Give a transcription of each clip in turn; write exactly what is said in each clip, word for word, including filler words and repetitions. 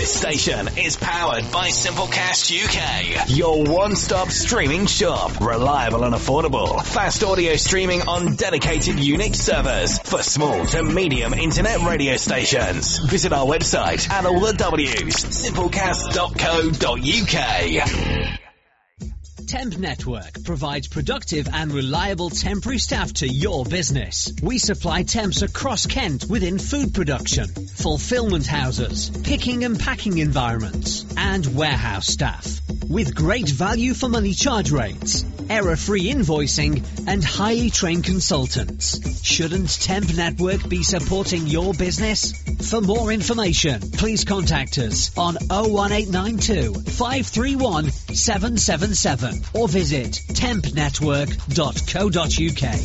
This station is powered by Simplecast U K, your one-stop streaming shop. Reliable and affordable. Fast audio streaming on dedicated Unix servers for small to medium internet radio stations. Visit our website and all the W's, simplecast dot co dot U K. Temp Network provides productive and reliable temporary staff to your business. We supply temps across Kent within food production, fulfillment houses, picking and packing environments, and warehouse staff. With great value for money charge rates, error-free invoicing, and highly trained consultants. Shouldn't Temp Network be supporting your business? For more information, please contact us on oh one eight nine two, five three one, seven seven seven or visit temp network dot co dot U K.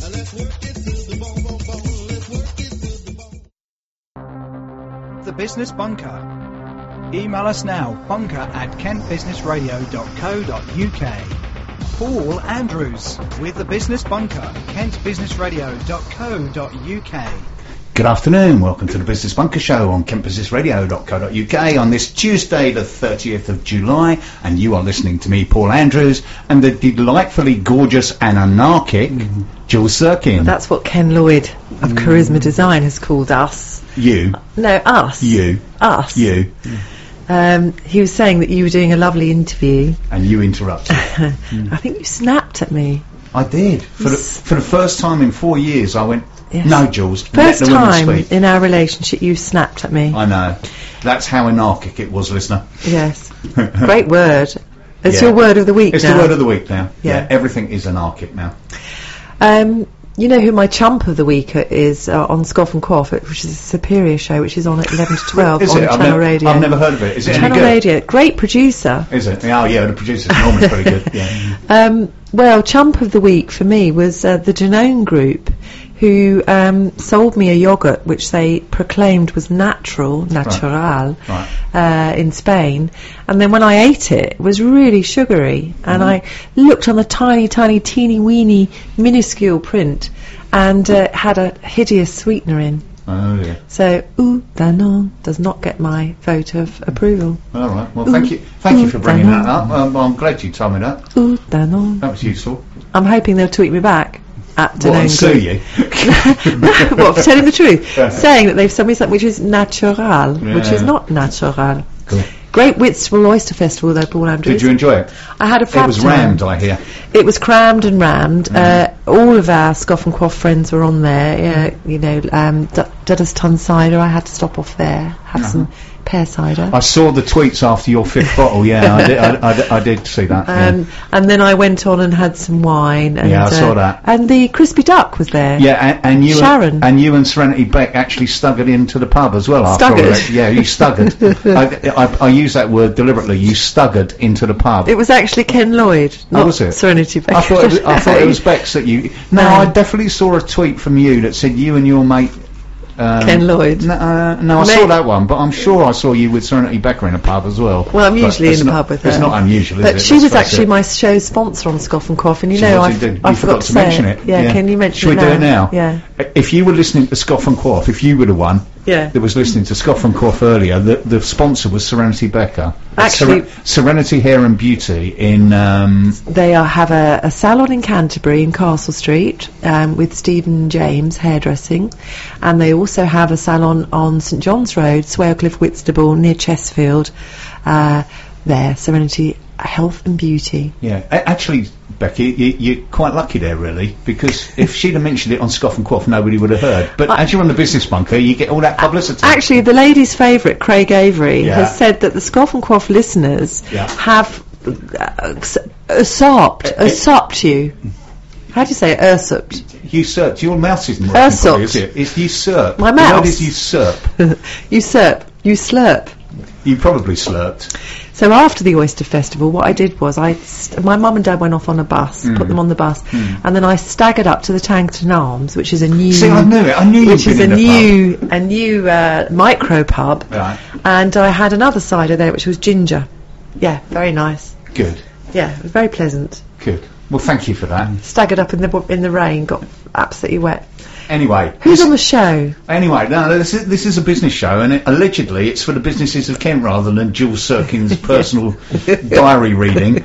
The Business Bunker. Email us now, bunker at kent business radio dot co dot U K. Paul Andrews with The Business Bunker, kent business radio dot co dot U K. Good afternoon, welcome to the Business Bunker Show on kent business radio dot co dot U K on this Tuesday the thirtieth of July, and you are listening to me, Paul Andrews, and the delightfully gorgeous and anarchic mm. Jules Sirkin. Well, that's what Ken Lloyd of mm. Charisma Design has called us. You? No, us. You? Us. You? Um, he was saying that you were doing a lovely interview. And you interrupted. mm. I think you snapped at me. I did. For the, for the first time in four years I went, yes. No, Jules, first let the women time speak. In our relationship you snapped at me. I know. That's how anarchic it was, listener. Yes. Great word. It's yeah. your word of the week it's now. It's the word of the week now. Yeah. yeah. Everything is anarchic now. Um... You know who my chump of the week is uh, on Scoff and Quaff, which is a Superior show, which is on at eleven to twelve is on it? Channel I've Radio. I've never heard of it. Is it Channel any good? Radio. Great producer. Is it? Oh, yeah, the producer's normally pretty good. Yeah. Um, well, chump of the week for me was uh, the Danone Group, who um, sold me a yoghurt which they proclaimed was natural, natural, right. Right. Uh, in Spain. And then when I ate it, it was really sugary. And mm. I looked on the tiny, tiny, teeny, weeny, minuscule print, and uh, had a hideous sweetener in. Oh, yeah. So, ooh, Danone does not get my vote of approval. All right. Well, ooh, thank you. Thank ooh, you for bringing Danone. that up. Um, I'm glad you told me that. Ooh, Danone. That was useful. I'm hoping they'll tweet me back at Danone. What, and sue you? What, for telling the truth? Yeah. Saying that they've sold me something which is natural, yeah. which is not natural. Cool. Great Whitstable Oyster Festival, though, Paul Andrews. Did you enjoy it? I had a fab It was time. rammed, I hear. It was crammed and rammed. Mm. Uh, all of our Scoff and Quaff friends were on there. Uh, you know, um, D- Dudders Ton Cider, I had to stop off there, have uh-huh. some pear cider. I saw the tweets after your fifth bottle, yeah, I, did, I, I, I did see that. Um, yeah. And then I went on and had some wine. And, yeah, I uh, saw that. And the Crispy Duck was there. Yeah, and, and you Sharon. And, and you and Serenity Beck actually stuggered into the pub as well. After Stuggered? all that. Yeah, you stuggered. I, I, I use that word deliberately. You stuggered into the pub. It was actually Ken Lloyd, not oh, was it? Serenity Beck. I thought it was, I thought it was Beck's that you... No, No. I definitely saw a tweet from you that said you and your mate... Um, Ken Lloyd. No, uh, no I Mate. saw that one, but I'm sure I saw you with Serenity Becker in a pub as well. Well, I'm But usually it's in the not- pub with her. It's not unusual, is But it? she Let's was face actually it. my show's sponsor on Scoff and Quaff, and you She know, was I, indeed. I You forgot, forgot to say mention it. Yeah, Yeah. can you mention Should it we now? do it now? Yeah. If you were listening to Scoff and Quaff, if you were the one Yeah. that was listening to Scoff and Quaff earlier, the, the sponsor was Serenity Becker. Actually- Seren- Serenity Hair and Beauty in... Um, They are, have a, a salon in Canterbury in Castle Street um, with Stephen James hairdressing, and they also have a salon on St John's Road, Swalcliffe, Whitstable, near Chesfield. Uh, there, Serenity Health and Beauty. yeah, A- actually, Becky, you, you're quite lucky there, really, because if she'd have mentioned it on Scoff and Quaff, nobody would have heard. But I- as you're on the Business Bunker, you get all that publicity. Actually, the ladies' favourite, Craig Avery, Yeah. has said that the Scoff and Quaff listeners Yeah. have uh, usurped, Uh, usurped you. How do you say it? Usurped. Usurped. Your mouse isn't working Usurped. properly, is it? It's usurp. My The mouse? word is usurp. Usurp. You slurp. You probably slurped. So after the Oyster Festival, what I did was I, st- my mum and dad went off on a bus, Mm. put them on the bus, Mm. and then I staggered up to the Tankerton Arms, which is a new, See, I knew it. I knew you'd which is been a in the new, a new uh, micro pub, Right. and I had another cider there, which was ginger. Yeah, very nice. Good. Yeah, it was very pleasant. Good. Well, thank you for that. Staggered up in the in the rain, got absolutely wet. Anyway, Who's this- on the show? Anyway, no, this is, this is a business show, and it, allegedly it's for the businesses of Kent rather than Jules Sirkin's personal diary reading.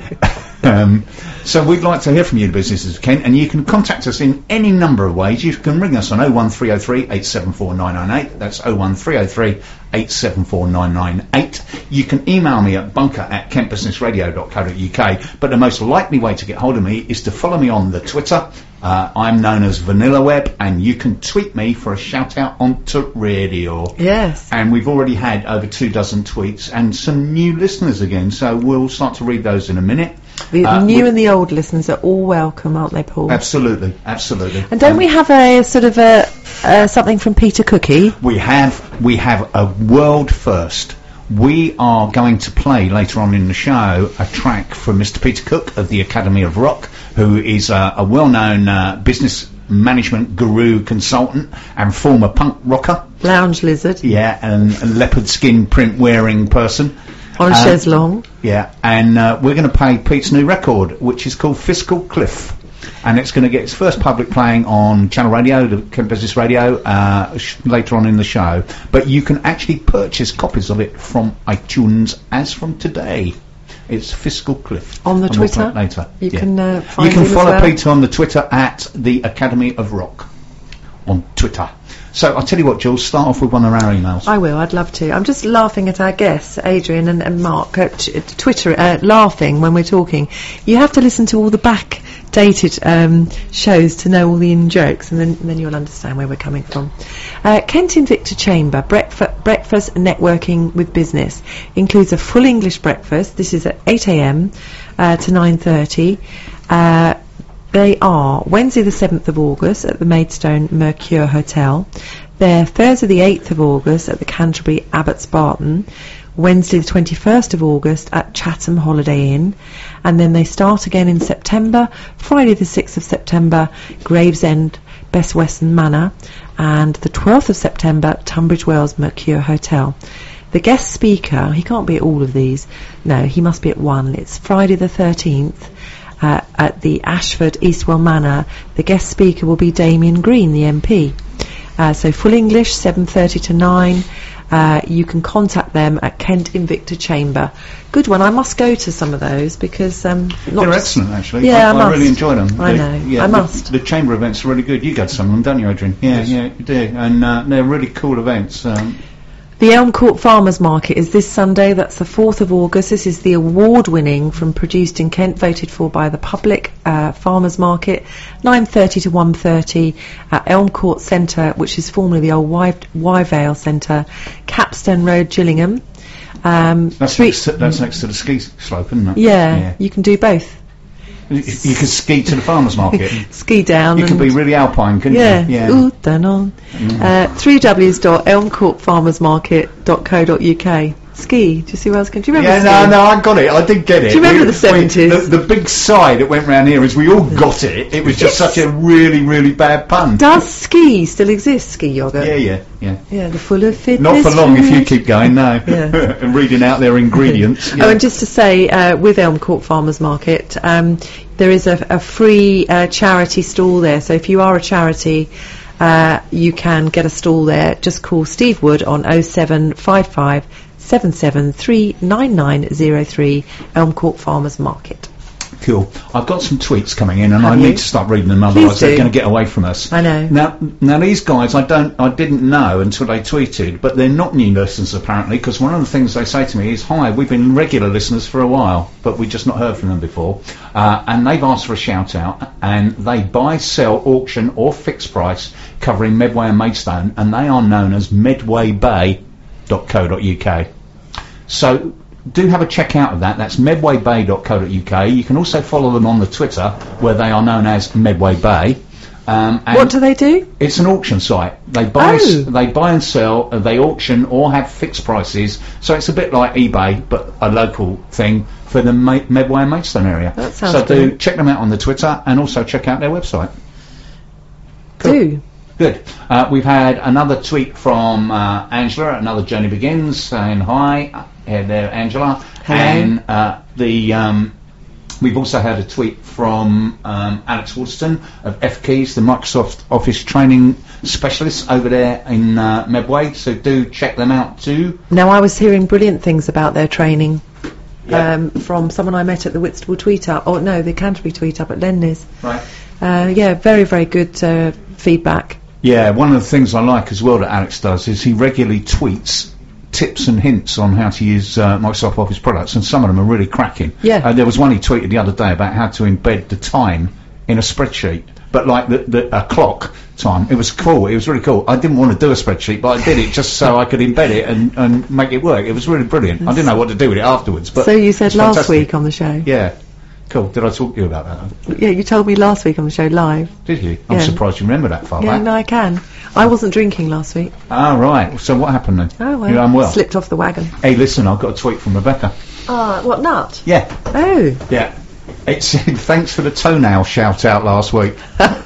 Um, so we'd like to hear from you, the businesses of Kent, and you can contact us in any number of ways. You can ring us on oh one three oh three, eight seven four, nine nine eight. That's oh one three oh three, eight seven four, nine nine eight. You can email me at bunker at kent business radio dot co dot uk, but the most likely way to get hold of me is to follow me on the Twitter. Uh, I'm known as Vanilla Web, and you can tweet me for a shout out onto radio. Yes. And we've already had over two dozen tweets and some new listeners again, so we'll start to read those in a minute. The Uh, new we- and the old listeners are all welcome, aren't they, Paul? Absolutely, absolutely. And don't Um, we have a sort of a uh, something from Peter Cookie? We have we have a world first. We are going to play later on in the show a track from Mister Peter Cook of the Academy of Rock, who is uh, a well-known uh, business management guru, consultant, and former punk rocker. Lounge lizard Yeah, and a leopard skin print wearing person. on a Um, chaise longue. Yeah, and uh, we're going to play Pete's new record, which is called Fiscal Cliff. And it's going to get its first public playing on Channel Radio, the Kent Business Radio, uh, sh- later on in the show. But you can actually purchase copies of it from iTunes as from today. It's Fiscal Cliff. On the And we'll Twitter? play it later. You Yeah. can uh, find You can him as follow well. Peter on the Twitter at the Academy of Rock on Twitter. So I'll tell you what, Jules, start off with one of our emails. I will, I'd love to. I'm just laughing at our guests, Adrian and, and Mark, at t- at Twitter, uh, laughing when we're talking. You have to listen to all the back-dated um, shows to know all the in-jokes, and then, and then you'll understand where we're coming from. Uh, Kent Invicta Chamber, breakfa- breakfast networking with business, includes a full English breakfast. This is at eight a.m. Uh, to nine thirty. Uh, They are Wednesday the seventh of August at the Maidstone Mercure Hotel. They're Thursday the eighth of August at the Canterbury Abbots Barton. Wednesday the twenty-first of August at Chatham Holiday Inn. And then they start again in September. Friday the sixth of September, Gravesend, Best Western Manor. And the twelfth of September, Tunbridge Wells Mercure Hotel. The guest speaker, he can't be at all of these. No, he must be at one. It's Friday the thirteenth. Uh, at the Ashford Eastwell Manor. The guest speaker will be Damien Green, the M P. Uh, so full English, seven thirty to nine. Uh, you can contact them at Kent Invicta Chamber. Good one. I must go to some of those because um, not They're just- excellent, actually. Yeah, I, I must. really enjoy them. I They- know. yeah, I the, must. The chamber events are really good. You go to some of them, don't you, Adrian? Yeah, yeah, you do. And uh, they're really cool events. Um, The Elm Court Farmers Market is this Sunday, that's the fourth of August. This is the award-winning from Produced in Kent, voted for by the public, uh, Farmers Market, nine thirty to one thirty at Elm Court Centre, which is formerly the old Wyve- Wyvale Centre, Capstone Road, Gillingham. Um, that's, three- next to, that's next to the ski slope, isn't it? yeah, you can do both. You, you could ski to the farmers market. Ski down. You and could be really alpine, couldn't yeah, you? Yeah. Utan on. Uh, three w's dot elm court farmers market dot co dot uk. Ski. Do you see where I was going? Do you remember Yeah, ski? no, no, I got it. I did get it. Do you remember We- the seventies? we- The, the big sigh that went round here is we all got it. It was just such a really, really bad pun. Does ski still exist, ski yogurt? Yeah, yeah, yeah. Yeah, the full of fitness. Not for long if you food. keep going, no. Yeah. And reading out their ingredients. Oh, and just to say, uh, with Elm Court Farmers Market, um, there is a, a free uh, charity stall there. So if you are a charity, uh, you can get a stall there. Just call Steve Wood on oh seven five five seven seven three nine nine oh three, Elm Court Farmers Market. Cool. I've got some tweets coming in, and Have I you? need to start reading them. Otherwise, Please they're do. going to get away from us. I know. Now, now these guys, I don't, I didn't know until they tweeted, but they're not new listeners apparently. Because one of the things they say to me is, "Hi, we've been regular listeners for a while, but we just not heard from them before." Uh, and they've asked for a shout out, and they buy, sell, auction, or fixed price covering Medway and Maidstone, and they are known as medway bay dot co dot uk. So do have a check out of that. That's medway bay dot co dot uk. You can also follow them on the Twitter, where they are known as Medway Bay. Um, and What do they do? it's an auction site. They buy, Oh. they buy and sell. Uh, they auction or have fixed prices. So it's a bit like eBay, but a local thing for the Ma- Medway and Maidstone area. That sounds so do good. check them out on the Twitter, and also check out their website. Cool. Do. Good. Uh, we've had another tweet from uh, Angela at Another Journey Begins saying hi. Uh, there, Angela. Hello. And uh, the um, we've also had a tweet from um, Alex Waterston of F Keys, the Microsoft Office training specialists over there in uh, Medway, so do check them out too. Now, I was hearing brilliant things about their training Yeah. um, from someone I met at the Whitstable Tweet Up, or no, the Canterbury Tweet Up at Lenley's. Right. Uh, yeah, very, very good uh, feedback. Yeah, one of the things I like as well that Alex does is he regularly tweets tips and hints on how to use uh, Microsoft Office products, and some of them are really cracking. Yeah. Uh, there was one he tweeted the other day about how to embed the time in a spreadsheet, but like the, the a clock time. It was cool. It was really cool. I didn't want to do a spreadsheet, but I did it just so I could embed it and, and make it work. It was really brilliant. I didn't know what to do with it afterwards. But So you said it's last fantastic. week on the show. Yeah. Cool. Did I talk to you about that? Yeah, you told me last week on the show live. Did you? I'm Yeah. surprised you remember that far Yeah, back. no, I can. I wasn't drinking last week. Ah, right. So what happened then? Oh, well. You're unwell? Slipped off the wagon. Hey, listen, I've got a tweet from Rebecca. Ah, what, nut? Yeah. Oh. Yeah. It said, thanks for the toenail shout out last week.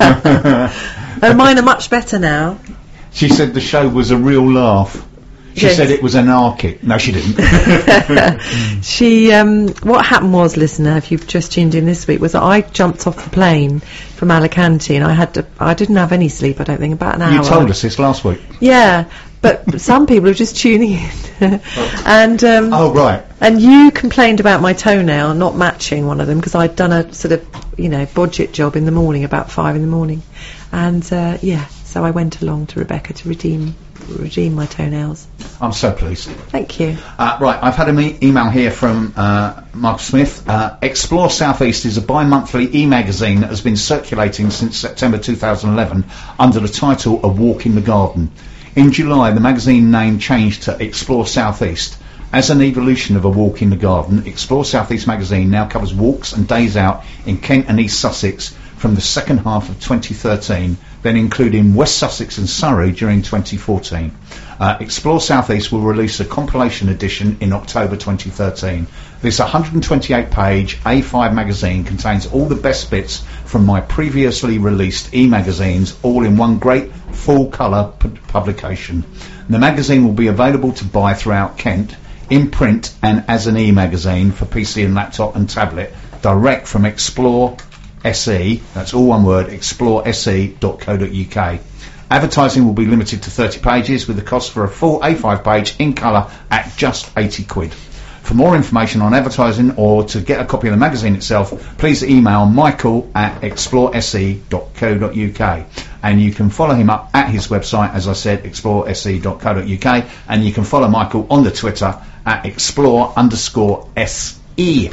Oh, mine are much better now. She said the show was a real laugh. She Yes. said it was anarchic. No, she didn't. She, um, what happened was, listener, if you've just tuned in this week, was that I jumped off the plane from Alicante and I had to, I didn't have any sleep, I don't think, about an hour. You told us this last week. Yeah, but some people are just tuning in. and, um, Oh, right. and you complained about my toenail not matching one of them because I'd done a sort of, you know, budget job in the morning, about five in the morning. And, uh, yeah, so I went along to Rebecca to redeem redeem my toenails. I'm so pleased. Thank you. Uh, right, I've had an e- email here from uh, Mark Smith. Uh, Explore Southeast is a bi-monthly e-magazine that has been circulating since September two thousand eleven under the title A Walk in the Garden. In July, the magazine name changed to Explore Southeast. As an evolution of A Walk in the Garden, Explore Southeast magazine now covers walks and days out in Kent and East Sussex from the second half of twenty thirteen, then including West Sussex and Surrey during twenty fourteen. Uh, Explore Southeast will release a compilation edition in October twenty thirteen. This one hundred twenty-eight page A five magazine contains all the best bits from my previously released e-magazines, all in one great full-colour pu- publication. The magazine will be available to buy throughout Kent, in print and as an e-magazine for P C and laptop and tablet, direct from Explore S E, that's all one word, explore S E dot co dot U K. Advertising will be limited to thirty pages with the cost for a full A five page in colour at just eighty quid. For more information on advertising or to get a copy of the magazine itself, please email michael at explore S E dot co dot U K. And you can follow him up at his website, as I said, explore S E dot co dot U K, and you can follow Michael on the Twitter at explore underscore SE.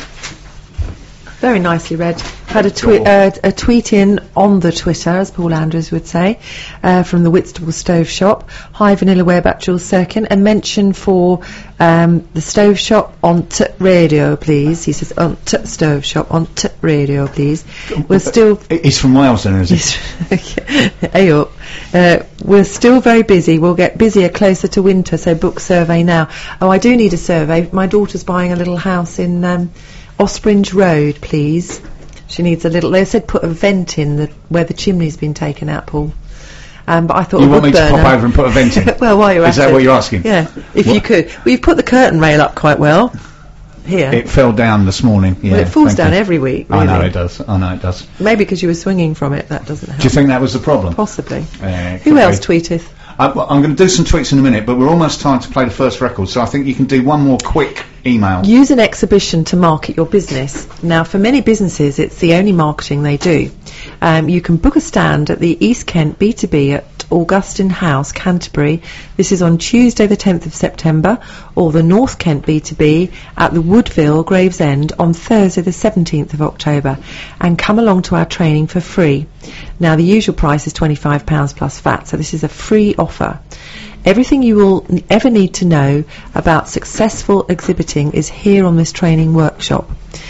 Very nicely read. Had a, twi- uh, a tweet in on the Twitter, as Paul Andrews would say, uh, from the Whitstable Stove Shop. Hi, Vanilla Web at Jules Serkin. A mention for um, the Stove Shop on T radio, please. He says on T Stove Shop on T radio, please. We're still. He's from Wales, then, is he? Hey up. Uh, we're still very busy. We'll get busier closer to winter, so book survey now. Oh, I do need a survey. My daughter's buying a little house in um, Ospringe Road, please. She needs a little. They said put a vent in the where the chimney's been taken out, Paul. Um, but I thought You a want me wood to pop burner- over and put a vent in? Well, while you're Is at that it. what you're asking? Yeah, if What? you could. Well, you've put the curtain rail up quite well. Here. It fell down this morning. Yeah, well, it falls thank down you. every week. Really. I know it does. I know it does. Maybe because you were swinging from it. That doesn't help. Do you think that was the problem? Possibly. Uh, Who could else be. tweeteth? I, well, I'm going to do some tweets in a minute, but we're almost time to play the first record, so I think you can do one more quick email. Use an exhibition to market your business. Now, for many businesses, it's the only marketing they do. Um, you can book a stand at the East Kent B two B at Augustine House, Canterbury. This is on Tuesday the tenth of September, or the North Kent B two B at the Woodville, Gravesend, on Thursday the seventeenth of October. And come along to our training for free. Now, the usual price is twenty-five pounds plus V A T, so this is a free offer. Everything you will ever need to know about successful exhibiting is here on this training workshop.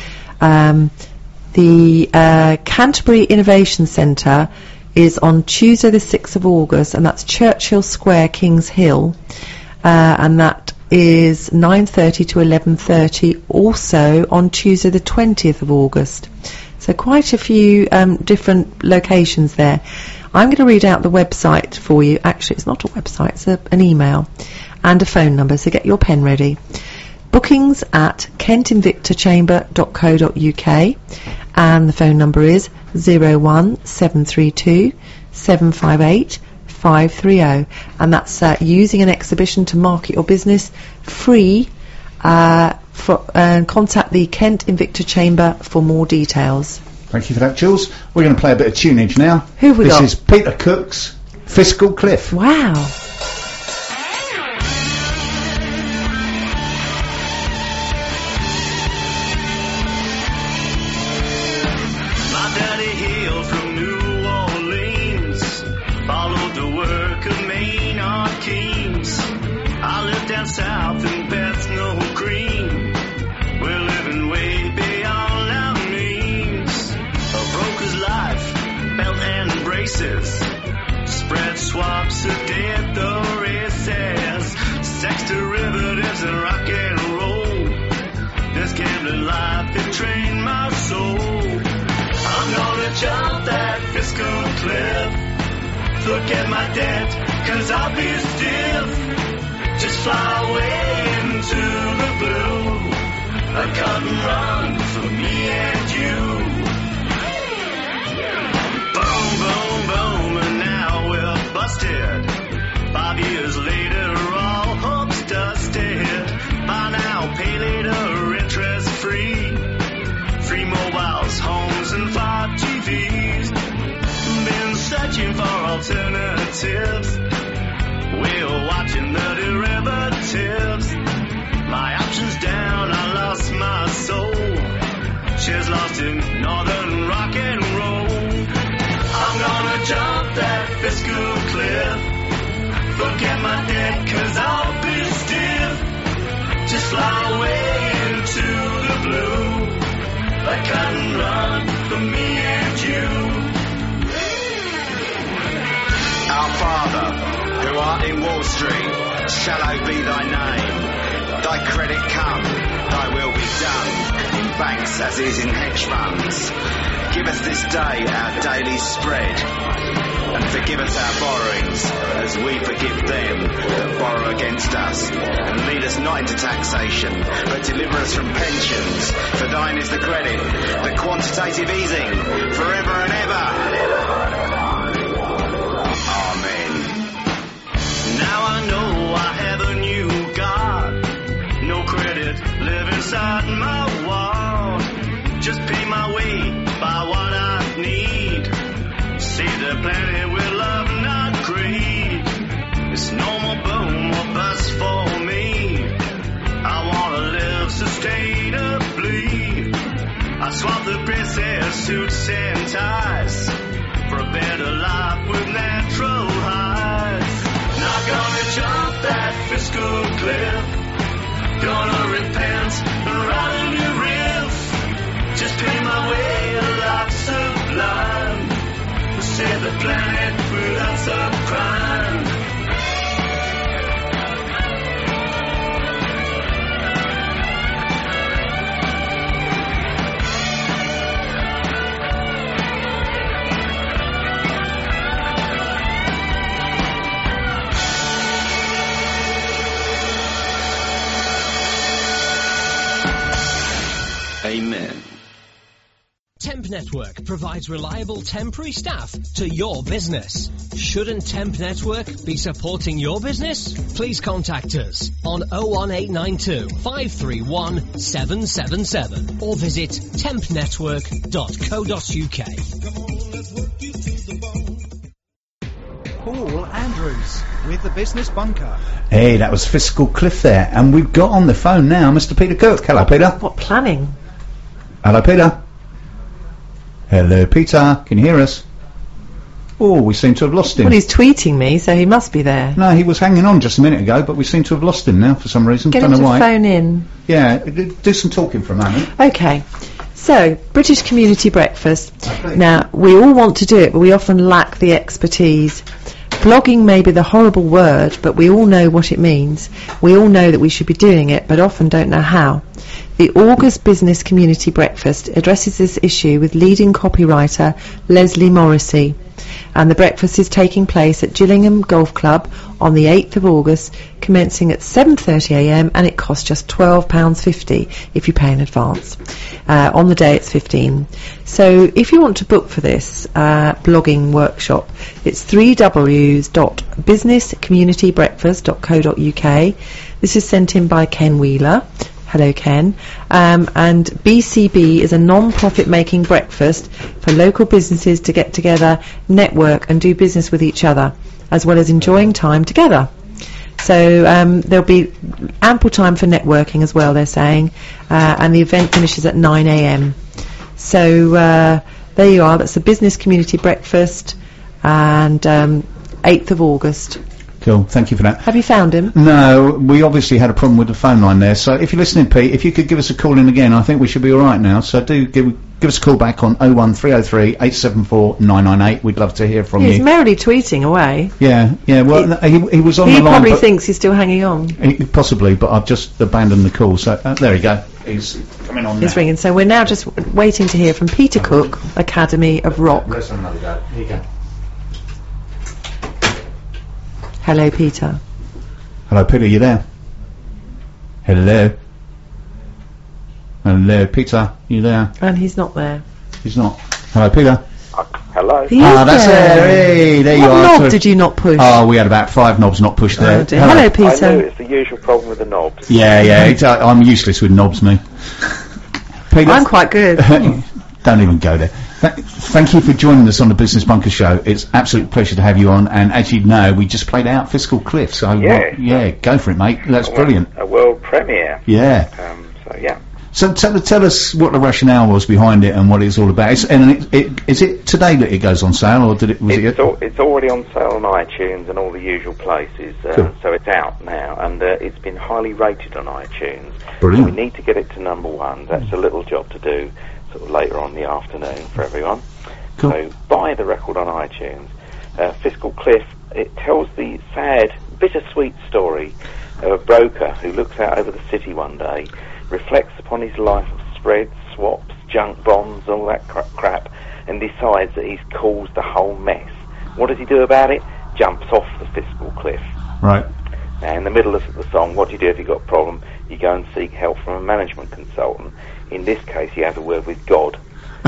Um, the uh, Canterbury Innovation Centre is on Tuesday the sixth of August, and that's Churchill Square, Kings Hill, uh, and that is nine thirty to eleven thirty, also on Tuesday the twentieth of August. So quite a few um, different locations there. I'm going to read out the website for you. Actually, it's not a website, it's a, an email and a phone number, so get your pen ready. Bookings at kent invicta chamber dot co dot U K, and the phone number is zero one seven three two seven five eight five five three zero, and that's uh, using an exhibition to market your business free. Uh, for, uh, contact the Kent Invicta Chamber for more details. Thank you for that, Jules. We're going to play a bit of tunage now. Who have we this got? This is Peter Cook's Fiscal Cliff. Wow. My daddy hailed from New Orleans, followed the work of Maynard Keynes. I lived down south in Bethnal Green. We're living way beyond our means. A broker's life, belt and braces, spread swaps of dead the races, sex derivatives and rock and roll. This gambling life, it trained my soul. I'm gonna jump that fiscal cliff, forget my debt, cause I'll be stiff. Just fly away into the blue, a cut and run for me and you. Boom, boom, boom, and now we're busted. Five years later, all hope's dusted. Buy now, pay later, interest free. Free mobiles, homes, and five T Vs. Been searching for alternatives. We're watching the derivatives. My options down, I lost my soul. Shares lost in northern rock and roll. I'm gonna jump that fiscal cliff, forget my debt, cause I'll be stiff. Just fly away into the blue, like cut and run for me and you. Our Father, who art in Wall Street, shallow be thy name. Thy credit come, thy will be done, in banks as is in hedge funds. Give us this day our daily spread, and forgive us our borrowings, as we forgive them that borrow against us. And lead us not into taxation, but deliver us from pensions. For thine is the credit, the quantitative easing, forever and ever. Amen. Now I know I have a new God. No credit, live inside my wall. Just pay my way, buy what I need. Save the planet with love, not greed. It's no more boom or bust for me. I wanna live sustainably. I swap the princess suits and ties for a better life with natural highs. Not gonna jump that fiscal cliff, gonna repent and write a new riff. Just pay my way, a life sublime. We'll save the planet without some crime. Amen. Temp Network provides reliable temporary staff to your business. Shouldn't Temp Network be supporting your business? Please contact us on oh one eight nine two, five three one, seven seven seven or visit temp network dot co dot uk. Paul Andrews with the Business Bunker. Hey, that was Fiscal Cliff there, and we've got on the phone now Mister Peter Cook. Hello, Peter. What planning? Hello, Peter. Hello, Peter. Can you hear us? Oh, we seem to have lost him. Well, he's tweeting me, so he must be there. No, he was hanging on just a minute ago, but we seem to have lost him now for some reason. Get Don't him know to why. phone in. Yeah, d- do some talking for a moment. Okay. So, British Community Breakfast. Okay. Now, we all want to do it, but we often lack the expertise. Blogging may be the horrible word, but we all know what it means. We all know that we should be doing it, but often don't know how. The August Business Community Breakfast addresses this issue with leading copywriter Leslie Morrissey. And the breakfast is taking place at Gillingham Golf Club on the eighth of August, commencing at seven thirty a m, and it costs just twelve pounds fifty if you pay in advance. Uh, on the day it's fifteen. So if you want to book for this uh, blogging workshop, it's three w's dot business community breakfast dot co dot uk. This is sent in by Ken Wheeler. Hello, Ken. Um, and B C B is a non-profit making breakfast for local businesses to get together, network and do business with each other, as well as enjoying time together. So um, there'll be ample time for networking as well, they're saying, uh, and the event finishes at nine a m. So uh, there you are, that's the Business Community Breakfast, and um, eighth of August. Cool, thank you for that. Have you found him? No, we obviously had a problem with the phone line there, so if you're listening, Pete, if you could give us a call in again, I think we should be alright now, so do give give us a call back on oh one three oh three eight seven four nine nine eight. We'd love to hear from He's you. merrily tweeting away. Yeah, yeah, well, he, he, he was on He the line. probably but thinks he's still hanging on. he, possibly, but I've just abandoned the call, so uh, there we go. He's coming on He's now. ringing. So we're now just waiting to hear from Peter Cook, Academy of Rock. Let's have another go. Here you go. Hello, Peter. Hello, Peter, you there? Hello? Hello, Peter, you there? And he's not there. He's not. Hello, Peter. Hello. He Ah, is that's there. it. Hey, there you What are. knob Sorry. did you not push? Oh, we had about five knobs not pushed there. Oh, dear. Hello, I know Peter. it's the usual problem with the knobs. Yeah, yeah, it's, uh, I'm useless with knobs, me. Peter, I'm quite good. don't even go there. Th- thank you for joining us on the Business Bunker Show. It's absolute pleasure to have you on, and as you know, we just played out Fiscal Cliff, so Yeah. well, yeah, go for it, mate. That's A wo- brilliant. A world premiere. Yeah. Um, so yeah. So tell, tell us what the rationale was behind it and what it's all about. It's, and it, it, is it today that it goes on sale, or did it? Was It's, it? al- it's already on sale on iTunes and all the usual places, uh, Cool. so it's out now, and uh, it's been highly rated on iTunes. Brilliant. So we need to get it to number one. That's a little job to do, sort of later on in the afternoon for everyone. Cool. So buy the record on iTunes. Uh, Fiscal Cliff, it tells the sad, bittersweet story of a broker who looks out over the city one day, reflects upon his life of spreads, swaps, junk bonds, all that cra- crap, and decides that he's caused the whole mess. What does he do about it? Jumps off the fiscal cliff. Right. Now, in the middle of the song, what do you do if you've got a problem? You go and seek help from a management consultant. In this case, he has a word with God.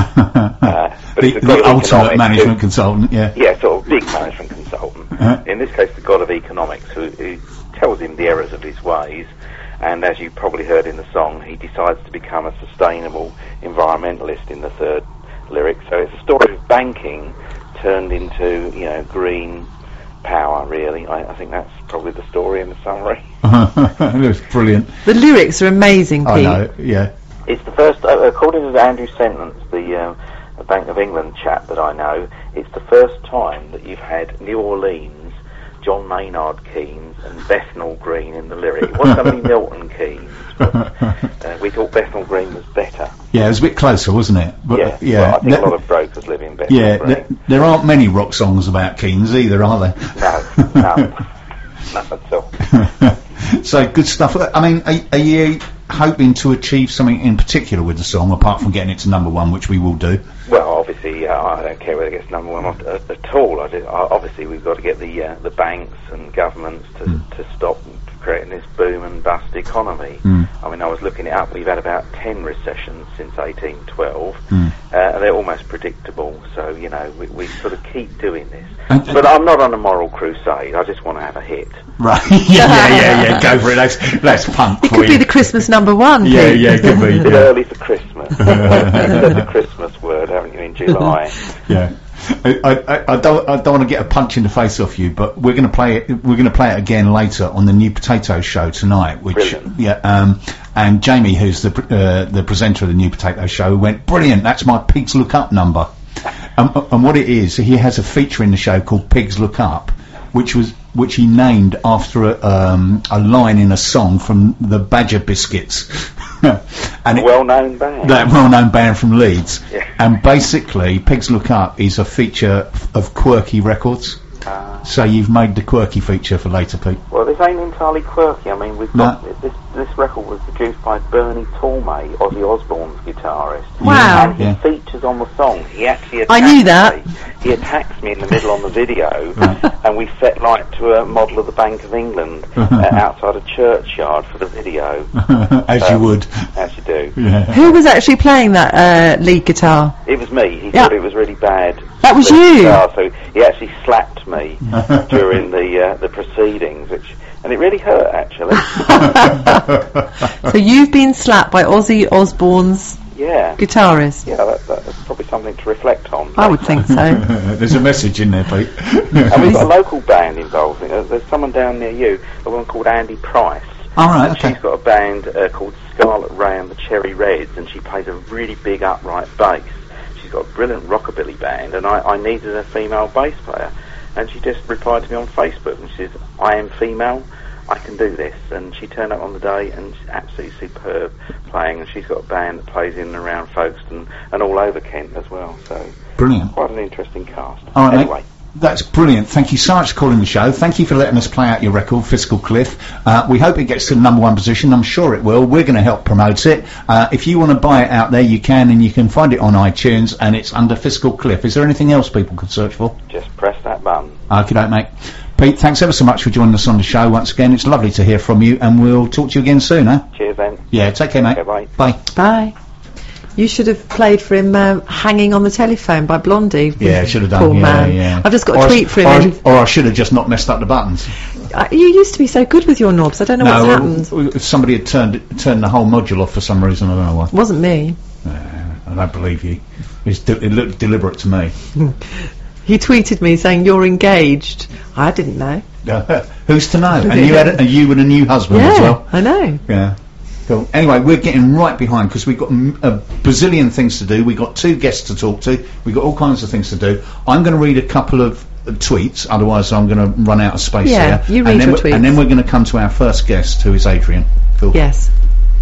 Uh, but the it's a the God of ultimate economics management who- consultant, yeah. Yeah, sort of big management consultant. Uh-huh. In this case, the God of economics, who, who tells him the errors of his ways. And as you probably heard in the song, he decides to become a sustainable environmentalist in the third lyric. So it's a story of banking turned into, you know, green power, really. I, I think that's probably the story in the summary. It was brilliant. The lyrics are amazing, Pete. I know, yeah. It's the first, uh, according to Andrew Sentence, the um, Bank of England chap that I know, it's the first time that you've had New Orleans, John Maynard Keynes and Bethnal Green in the lyric. It was going to be Milton Keynes, but uh, we thought Bethnal Green was better. Yeah, it was a bit closer, wasn't it? But, Yeah, uh, yeah. well, I think There- a lot of brokers live in Bethnal yeah, Green. there, there aren't many rock songs about Keynes either, are there? No, no, not at all. So good stuff. I mean, are, are you hoping to achieve something in particular with the song, apart from getting it to number one, which we will do? Well, obviously, uh, I don't care whether it gets number one or, uh, at all. I do, uh, obviously, we've got to get the uh, the banks and governments to, Mm. to stop creating this boom and bust economy. Mm. I mean, I was looking it up. We've had about ten recessions since eighteen twelve, Mm. uh, and they're almost predictable. So, you know, we, we sort of keep doing this. And- But I'm not on a moral crusade. I just want to have a hit. Right. yeah, yeah, yeah, yeah. Go for it. That's that's punk It for could be you. the Christmas number one, yeah, Pete. yeah, it could be. It's a bit Yeah. early for Christmas. You've said the Christmas word, haven't you, in July? Yeah. I, I, I don't I don't want to get a punch in the face off you, but we're going to play it. We're going to play it again later on the New Potato Show tonight. Which Brilliant. yeah, um, and Jamie, who's the pr- uh, the presenter of the New Potato Show, went brilliant. That's my Pigs Look Up number. Um, and what it is, he has a feature in the show called Pigs Look Up, which was which he named after a, um, a line in a song from the Badger Biscuits. and A it, well-known band. that well-known band from Leeds. Yeah. And basically, Pigs Look Up is a feature f- of quirky records. Ah. So you've made the quirky feature for later, Pete. Well, this ain't entirely quirky. I mean, we've No. got this, this this record was produced by Bernie Tormey, Ozzy Osbourne's guitarist. Wow. And he Yeah. features on the song. He actually I attacks knew that. me. He attacks me in the middle on the video, Right. and we set light to a model of the Bank of England uh, outside a churchyard for the video. As Um, you would. As you do. Yeah. Who was actually playing that uh, lead guitar? It was me. He Yeah. thought it was really bad. That was lead you? guitar, so he actually slapped me during the uh, the proceedings, which and it really hurt actually. So you've been slapped by Ozzy Osbourne's Yeah. guitarist. Yeah, that, that's probably something to reflect on. I would think so. There's a message in there, Pete. And we've got a local band involved in it. There's someone down near you, a woman called Andy Price. All right, And okay. she's got a band uh, called Scarlet Ray and the Cherry Reds, and she plays a really big upright bass. She's got a brilliant rockabilly band, and I, I needed a female bass player. And she just replied to me on Facebook, and she says, I am female, I can do this. And she turned up on the day, and she's absolutely superb playing, and she's got a band that plays in and around Folkestone and all over Kent as well. So Brilliant. quite an interesting cast. All right, anyway. mate. That's brilliant. Thank you so much for calling the show. Thank you for letting us play out your record, Fiscal Cliff. Uh, we hope it gets to the number one position. I'm sure it will. We're going to help promote it. Uh, if you want to buy it out there, you can, and you can find it on iTunes, and it's under Fiscal Cliff. Is there anything else people could search for? Just press that button. Okay, don't, mate. Pete, thanks ever so much for joining us on the show once again. It's lovely to hear from you, and we'll talk to you again soon, huh? Cheers then. Yeah, take care, mate. Okay, bye. Bye. Bye. You should have played for him uh, Hanging on the Telephone by Blondie. Yeah, I should have done. Poor yeah, man. yeah. I've just got or a I tweet sh- for him. Or, and- I- or I should have just not messed up the buttons. Uh, you used to be so good with your knobs. I don't know what's no, happened. w- if somebody had turned turned the whole module off for some reason, I don't know why. It wasn't me. Uh, I don't believe you. It's de- it looked deliberate to me. He tweeted me saying you're engaged. I didn't know. Who's to know? And you had a, and you and a new husband Yeah, as well. I know. Yeah. Cool. Anyway, we're getting right behind because we've got m- a bazillion things to do. We've got two guests to talk to. We've got all kinds of things to do. I'm going to read a couple of uh, tweets, otherwise I'm going to run out of space Yeah, here. you read and then your we- tweets. And then we're going to come to our first guest, who is Adrian. Cool. Yes.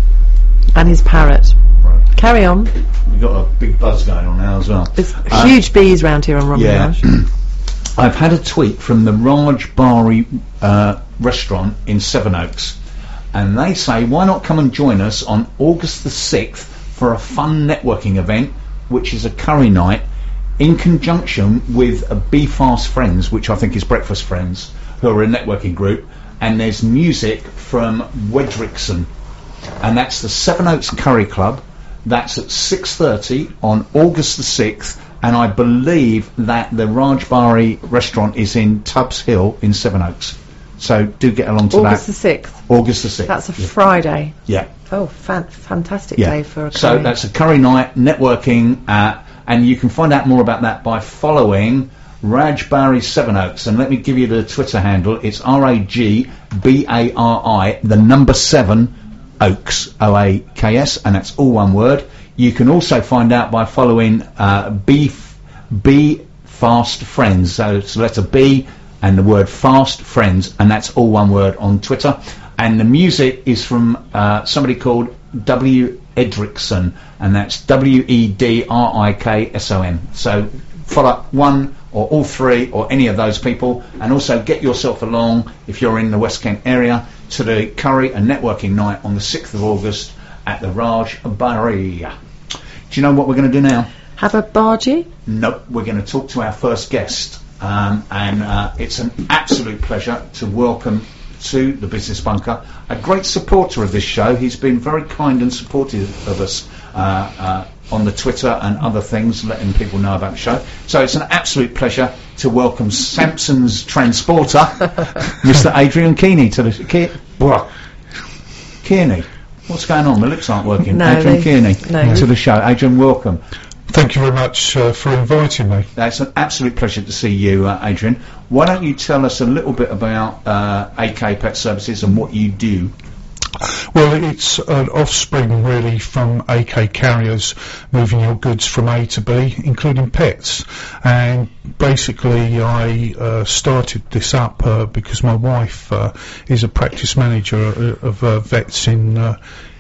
And his parrot. Right. Carry on. We've got a big buzz going on now as well. There's Uh, huge bees round here on Yeah. Romulage. I've had a tweet from the Raj Bari uh, restaurant in Sevenoaks, and they say, why not come and join us on August the sixth for a fun networking event, which is a curry night, in conjunction with a Be Fast Friends, which I think is Breakfast Friends, who are a networking group, and there's music from Wedrickson, and that's the Sevenoaks Curry Club. That's at six thirty on August the sixth, and I believe that the Raj Bari restaurant is in Tubbs Hill in Sevenoaks. So do get along to August that. the sixth. August the sixth. That's a yeah. Friday. Yeah. Oh, fan- fantastic Yeah. day for a So curry. that's a curry night, networking, uh, and you can find out more about that by following Raj Bari Sevenoaks. And let me give you the Twitter handle. It's R A G B A R I, the number seven, Oaks, O A K S, and that's all one word. You can also find out by following uh, B, B Fast Friends. So it's the letter B and the word Fast Friends, and that's all one word on Twitter. And the music is from uh, somebody called W. Edrickson, and that's W E D R I K S O N. So follow one or all three or any of those people, and also get yourself along, if you're in the West Kent area, to the curry and networking night on the sixth of August at the Raj Bari. Do you know what we're going to do now? Have a bargee? Nope, we're going to talk to our first guest, um, and uh, it's an absolute pleasure to welcome to the Business Bunker a great supporter of this show. He's been very kind and supportive of us uh, uh, on the Twitter and other things, letting people know about the show. So it's an absolute pleasure to welcome Samson's transporter, Mister Adrian Keeney, to the Ke- Blah. Kearney. What's going on? My lips aren't working. No, Adrian they- Kearney no. to the show. Adrian, welcome. Thank you very much uh, for inviting me. That's an absolute pleasure to see you, uh, Adrian. Why don't you tell us a little bit about uh, A K Pet Services and what you do? Well, it's an offspring really from A K Carriers, moving your goods from A to B, including pets. And basically I uh, started this up uh, because my wife uh, is a practice manager of uh, vets in uh,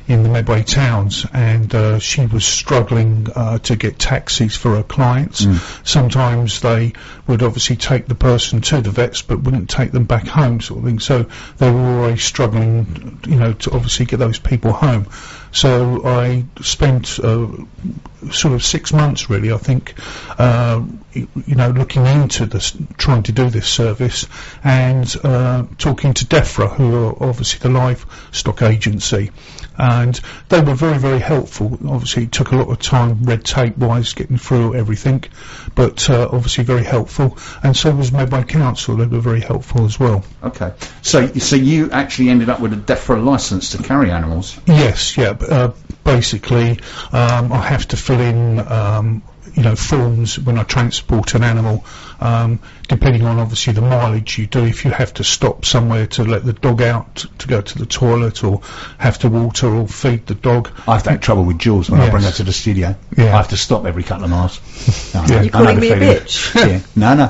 in the Medway towns, and uh, she was struggling uh, to get taxis for her clients. Mm. Sometimes they would obviously take the person to the vets but wouldn't take them back home, sort of thing. So they were always struggling, you know, to obviously get those people home. So I spent uh, sort of six months, really, I think, uh, you, you know, looking into this, trying to do this service, and uh, talking to DEFRA, who are obviously the livestock agency. And they were very, very helpful. Obviously, it took a lot of time, red tape-wise, getting through everything, but uh, obviously very helpful. And so was Medway Council. They were very helpful as well. Okay. So, so you actually ended up with a DEFRA licence to carry animals? Yes, yeah. Uh, basically, um, I have to fill in, um, you know, forms when I transport an animal, um, depending on obviously the mileage you do. If you have to stop somewhere to let the dog out to go to the toilet, or have to water or feed the dog. I have that trouble with Jules when yes. I bring her to the studio. Yeah. I have to stop every couple of miles. No, yeah. You're calling me a bitch? Yeah. No, no.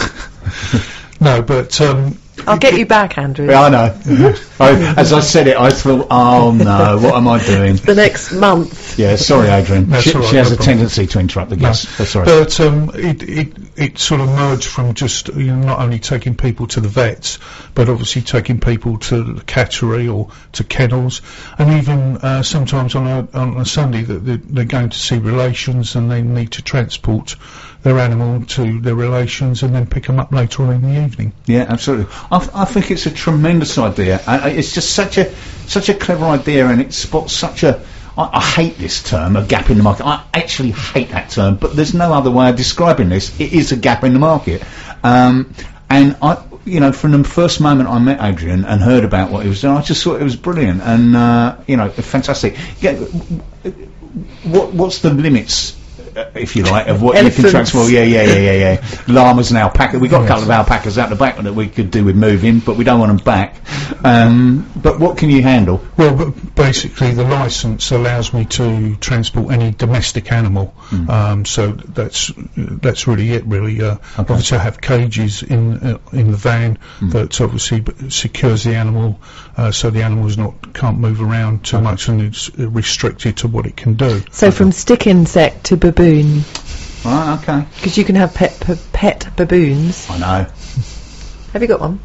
No, but um, I'll get you back, Andrew. Yeah, I know. I, as I said it, I thought, oh no, what am I doing? The next month. Yeah, sorry, Adrian. That's She, all right, she has no a problem. tendency to interrupt the guests. No. That's all right. But um, it, it it sort of merged from just, you know, not only taking people to the vets, but obviously taking people to the cattery or to kennels, and even uh, sometimes on a on a Sunday that they're, they're going to see relations and they need to transport their animal to their relations and then pick them up later on in the evening. Yeah, absolutely. I, th- I think it's a tremendous idea. I, I, it's just such a such a clever idea, and it spots such a. I, I hate this term, a gap in the market. I actually hate that term, but there's no other way of describing this. It is a gap in the market, um, and I, you know, from the first moment I met Adrian and heard about what he was doing, I just thought it was brilliant and uh, you know, fantastic. Yeah, what what's the limits? If you like, of what Elephants. you can transport. Yeah, yeah, yeah, yeah, yeah. Llamas and alpacas. We've got a couple of alpacas out the back that we could do with moving, but we don't want them back. Um, but what can you handle? Well, but basically the licence allows me to transport any domestic animal. Mm. Um, so that's that's really it, really. Uh, okay. Obviously I have cages in uh, in the van mm. that obviously b- secures the animal, uh, so the animal's not can't move around too okay. much, and it's restricted to what it can do. So okay. from stick insect to baboon. Right, okay. Because you can have pet p- pet baboons. I know. Have you got one?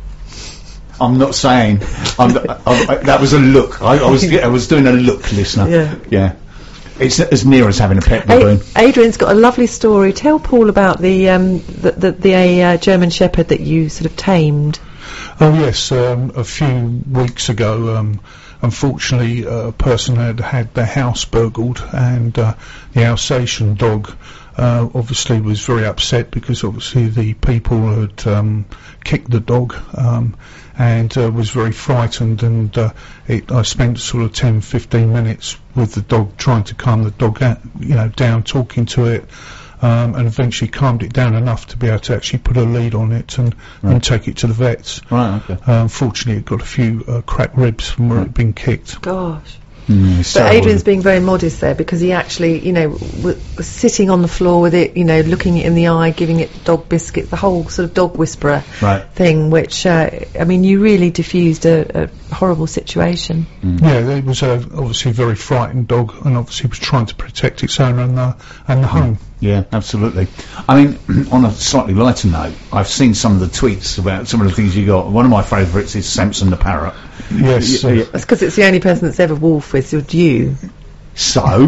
I'm not saying. I'm not, I, I, that was a look. I, I was I was doing a look, listener. Yeah. Yeah. It's as near as having a pet baboon. A- Adrian's got a lovely story. Tell Paul about the um the the, the uh, German Shepherd that you sort of tamed. Oh yes, um, a few weeks ago. Um, Unfortunately, uh, a person had had their house burgled, and uh, the Alsatian dog uh, obviously was very upset because obviously the people had um, kicked the dog, um, and uh, was very frightened. And uh, it, I spent sort of ten, fifteen minutes with the dog, trying to calm the dog, out, you know, down, talking to it. Um, and eventually calmed it down enough to be able to actually put a lead on it and, right. and take it to the vets. Right, okay. Uh, unfortunately, it got a few uh, cracked ribs from where right. it had been kicked. Gosh. Mm, but Adrian's being very modest there, because he actually, you know, w- was sitting on the floor with it, you know, looking it in the eye, giving it dog biscuits, the whole sort of dog whisperer right. thing, which, uh, I mean, you really diffused a, a horrible situation. Mm. Yeah, it was a obviously very frightened dog, and obviously was trying to protect its owner and the, and the mm. home. Yeah, absolutely. I mean, on a slightly lighter note, I've seen some of the tweets about some of the things you got. One of my favourites is Samson the parrot. Yes. Y- y- That's because it's the only person that's ever wolf with you. So,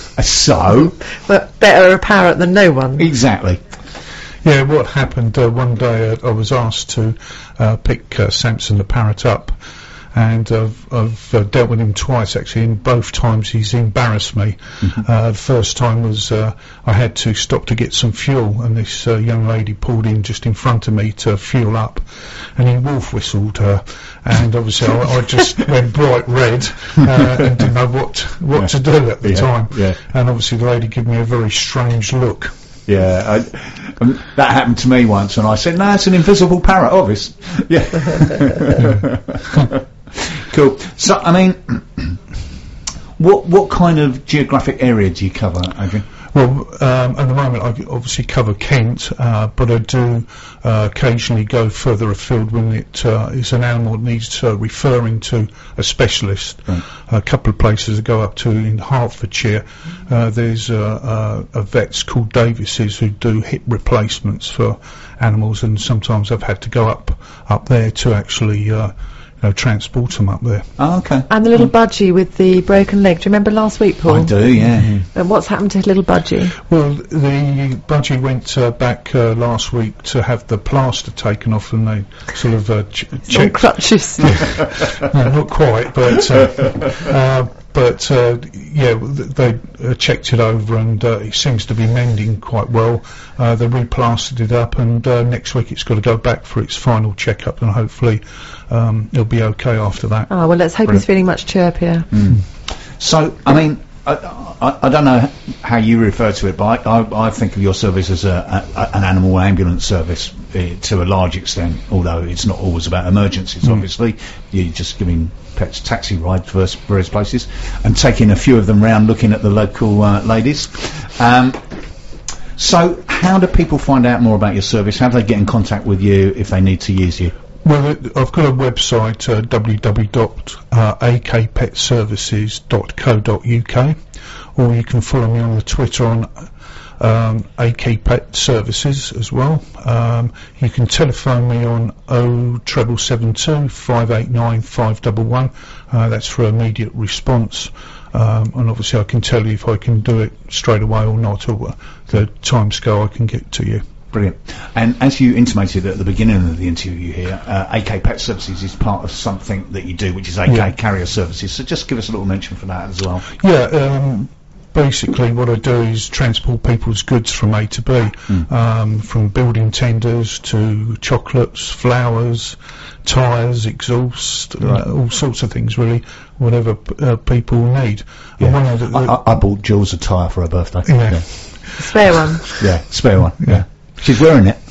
so. But better a parrot than no one. Exactly. Yeah, what happened, uh, one day uh, I was asked to uh, pick uh, Samson the parrot up, and uh, I've uh, dealt with him twice actually, and both times he's embarrassed me. Mm-hmm. Uh, the first time was uh, I had to stop to get some fuel, and this uh, young lady pulled in just in front of me to fuel up, and he wolf whistled her, and obviously I, I just went bright red uh, and didn't know what what yeah. to do at the yeah. time. Yeah. And obviously the lady gave me a very strange look. Yeah, I, um, that happened to me once, and I said, "No, it's an invisible parrot, obvious." Yeah. Cool. So, I mean, what what kind of geographic area do you cover, Adrian? Well, um, at the moment I obviously cover Kent, uh, but I do uh, occasionally go further afield when it uh, is an animal that needs uh, referring to a specialist. Right. A couple of places I go up to in Hertfordshire, uh, there's uh, a, a vets called Davis's who do hip replacements for animals, and sometimes I've had to go up up there to actually uh, you know, transport them up there. Oh, okay. And the little budgie with the broken leg. Do you remember last week, Paul? I do, yeah. And what's happened to little budgie? Well, the budgie went uh, back uh, last week to have the plaster taken off, and they sort of uh, ch- On checked. crutches. No, not quite, but uh, uh, but uh, yeah, th- they uh, checked it over, and uh, it seems to be mending quite well. Uh, they replastered it up, and uh, next week it's got to go back for its final checkup, and hopefully um, it'll be okay after that. Oh, well, let's hope Brilliant. he's feeling much chirpier. Mm. So, I mean, I, I, I don't know how you refer to it, but I, I, I think of your service as a, a, an animal ambulance service uh, to a large extent, although it's not always about emergencies, Mm. obviously. You're just giving pets taxi rides to various places and taking a few of them round looking at the local uh, ladies. Um, so, how do people find out more about your service? How do they get in contact with you if they need to use you? Well, it, I've got a website, uh, w w w dot a k pet services dot co dot u k, or you can follow me on the Twitter on um, A K Pet Services as well. Um, you can telephone me on oh seven seven two, five eight nine, five one one. Uh, that's for immediate response. Um, and obviously I can tell you if I can do it straight away or not, or uh, the time scale I can get to you. Brilliant. And as you intimated at the beginning of the interview here, uh, A K Pet Services is part of something that you do, which is A K Yeah. Carrier Services. So just give us a little mention for that as well. Yeah, um, basically what I do is transport people's goods from A to B, Mm. um, from building tenders to chocolates, flowers, tyres, exhaust, Right. uh, all sorts of things really, whatever p- uh, people need. Yeah. And one of the, I, I, I bought Jules a tyre for her birthday. Yeah. Yeah, Spare one. yeah, spare one. Yeah. Yeah. She's wearing it.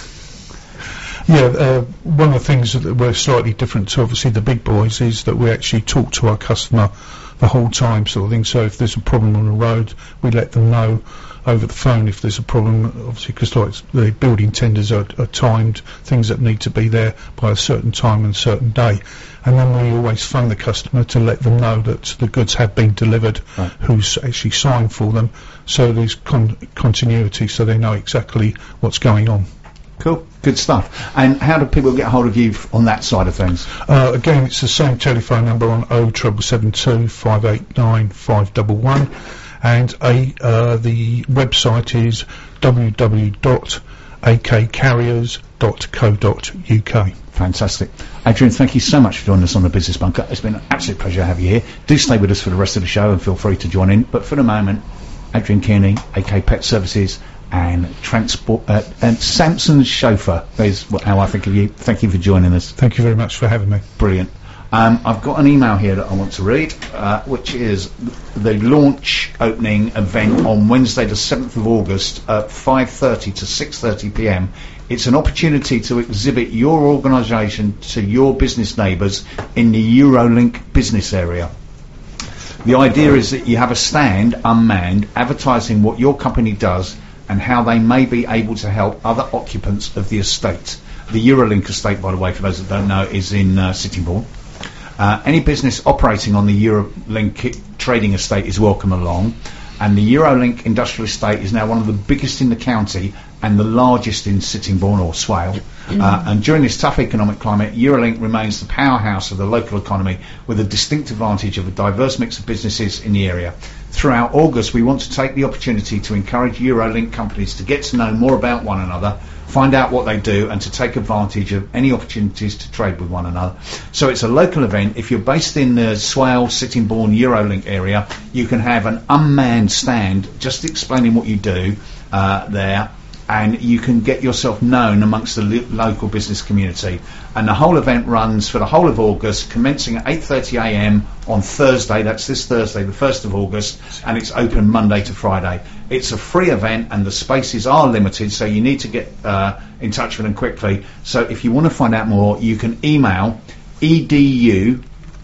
Yeah, uh, one of the things that we're slightly different to obviously the big boys is that we actually talk to our customer the whole time, sort of thing. So if there's a problem on the road, we let them know over the phone if there's a problem, obviously, because like the building tenders are, are timed, things that need to be there by a certain time and a certain day. And then we always phone the customer to let them know that the goods have been delivered, Right. who's actually signed for them, so there's con- continuity, so they know exactly what's going on. Cool. Good stuff. And how do people get hold of you f- on that side of things? Uh, again, it's the same telephone number on oh seven seven two, five eight nine, five one one, and a, uh, the website is w w w dot a k carriers dot co dot u k. Fantastic. Adrian, thank you so much for joining us on the Business Bunker. It's been an absolute pleasure to have you here. Do stay with us for the rest of the show and feel free to join in. But for the moment, Adrian Kearney, A K Pet Services, and transport uh, and Samson's chauffeur is wh- how I think of you. Thank you for joining us. Thank you very much for having me. Brilliant. Um, I've got an email here that I want to read, uh, which is the launch opening event on Wednesday the seventh of August at five thirty to six thirty p m. It's an opportunity to exhibit your organisation to your business neighbours in the Eurolink business area. The idea is that you have a stand unmanned advertising what your company does and how they may be able to help other occupants of the estate. The Eurolink estate, by the way, for those that don't know, is in uh, Sittingbourne. Uh, any business operating on the Eurolink i- trading estate is welcome along, and the Eurolink industrial estate is now one of the biggest in the county and the largest in Sittingbourne or Swale. Uh, and during this tough economic climate, Eurolink remains the powerhouse of the local economy with a distinct advantage of a diverse mix of businesses in the area. Throughout August, we want to take the opportunity to encourage Eurolink companies to get to know more about one another, find out what they do, and to take advantage of any opportunities to trade with one another. So it's a local event. If you're based in the Swale, Sittingbourne, Eurolink area, you can have an unmanned stand just explaining what you do uh, there, and you can get yourself known amongst the lo- local business community. And the whole event runs for the whole of August, commencing at eight thirty a m on Thursday. That's this Thursday, the first of August, and it's open Monday to Friday. It's a free event and the spaces are limited, so you need to get uh, in touch with them quickly. So if you want to find out more, you can email edu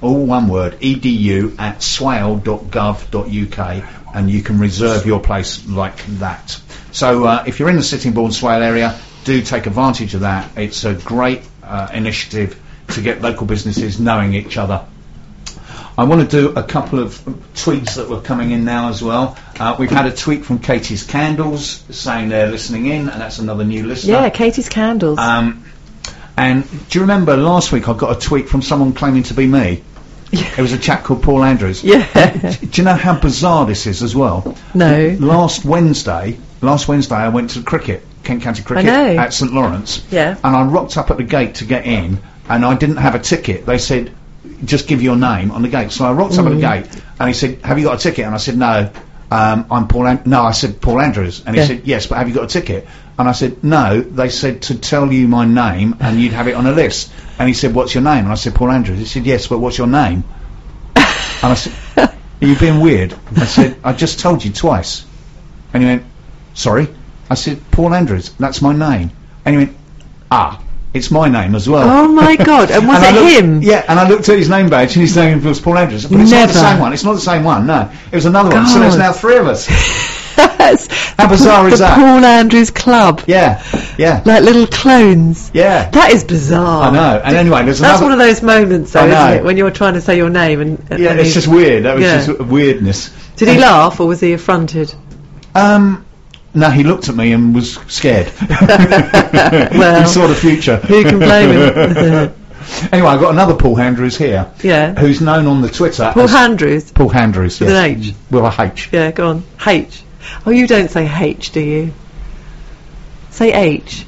all one word, edu at swale dot gov dot uk, and you can reserve your place like that. So uh, if you're in the Sittingbourne Swale area, do take advantage of that. It's a great uh, initiative to get local businesses knowing each other. I want to do a couple of tweets that were coming in now as well. Uh, we've had a tweet from Katie's Candles saying they're listening in, and that's another new listener. Yeah, Katie's Candles. Um, and do you remember last week I got a tweet from someone claiming to be me? Yeah. It was a chap called Paul Andrews. Yeah. Do you know how bizarre this is as well? No. Last Wednesday, last Wednesday I went to cricket, Kent County Cricket I know. at St Lawrence. Yeah. And I rocked up at the gate to get in, and I didn't have a ticket. They said, just give your name on the gate. So I rocked up at the gate, and he said, have you got a ticket? And I said, no, um, I'm Paul An- No, I said, Paul Andrews. And he Yeah. said, yes, but have you got a ticket? And I said, no. They said to tell you my name, and you'd have it on a list. And he said, what's your name? And I said, Paul Andrews. He said, yes, but what's your name? And I said, are you being weird? I said, I just told you twice. And he went, sorry? I said, Paul Andrews, that's my name. And he went, ah, it's my name as well. Oh my God! And was And I it looked- him? Yeah, and I looked at his name badge, and his name was Paul Andrews. But it's not the Never. same one. It's not the same one, no. It was another one. So there's God. now three of us. That's How bizarre the is that? Paul Andrews Club. Yeah, yeah, Like little clones. yeah. That is bizarre. I know. And anyway, there's That's another... one of those moments, though, I know. isn't it? When you're trying to say your name and, and Yeah, and it's he's- just weird. That was Yeah. just weirdness. Did he laugh or was he affronted? Um, no, he looked at me and was scared. Well, he saw the future. Who can blame him? Anyway, I've got another Paul Andrews here. Yeah. Who's known on the Twitter Paul as Andrews. Paul Andrews. With yes. an H. With a H. Yeah, go on. H. Oh, you don't say H, do you? Say H.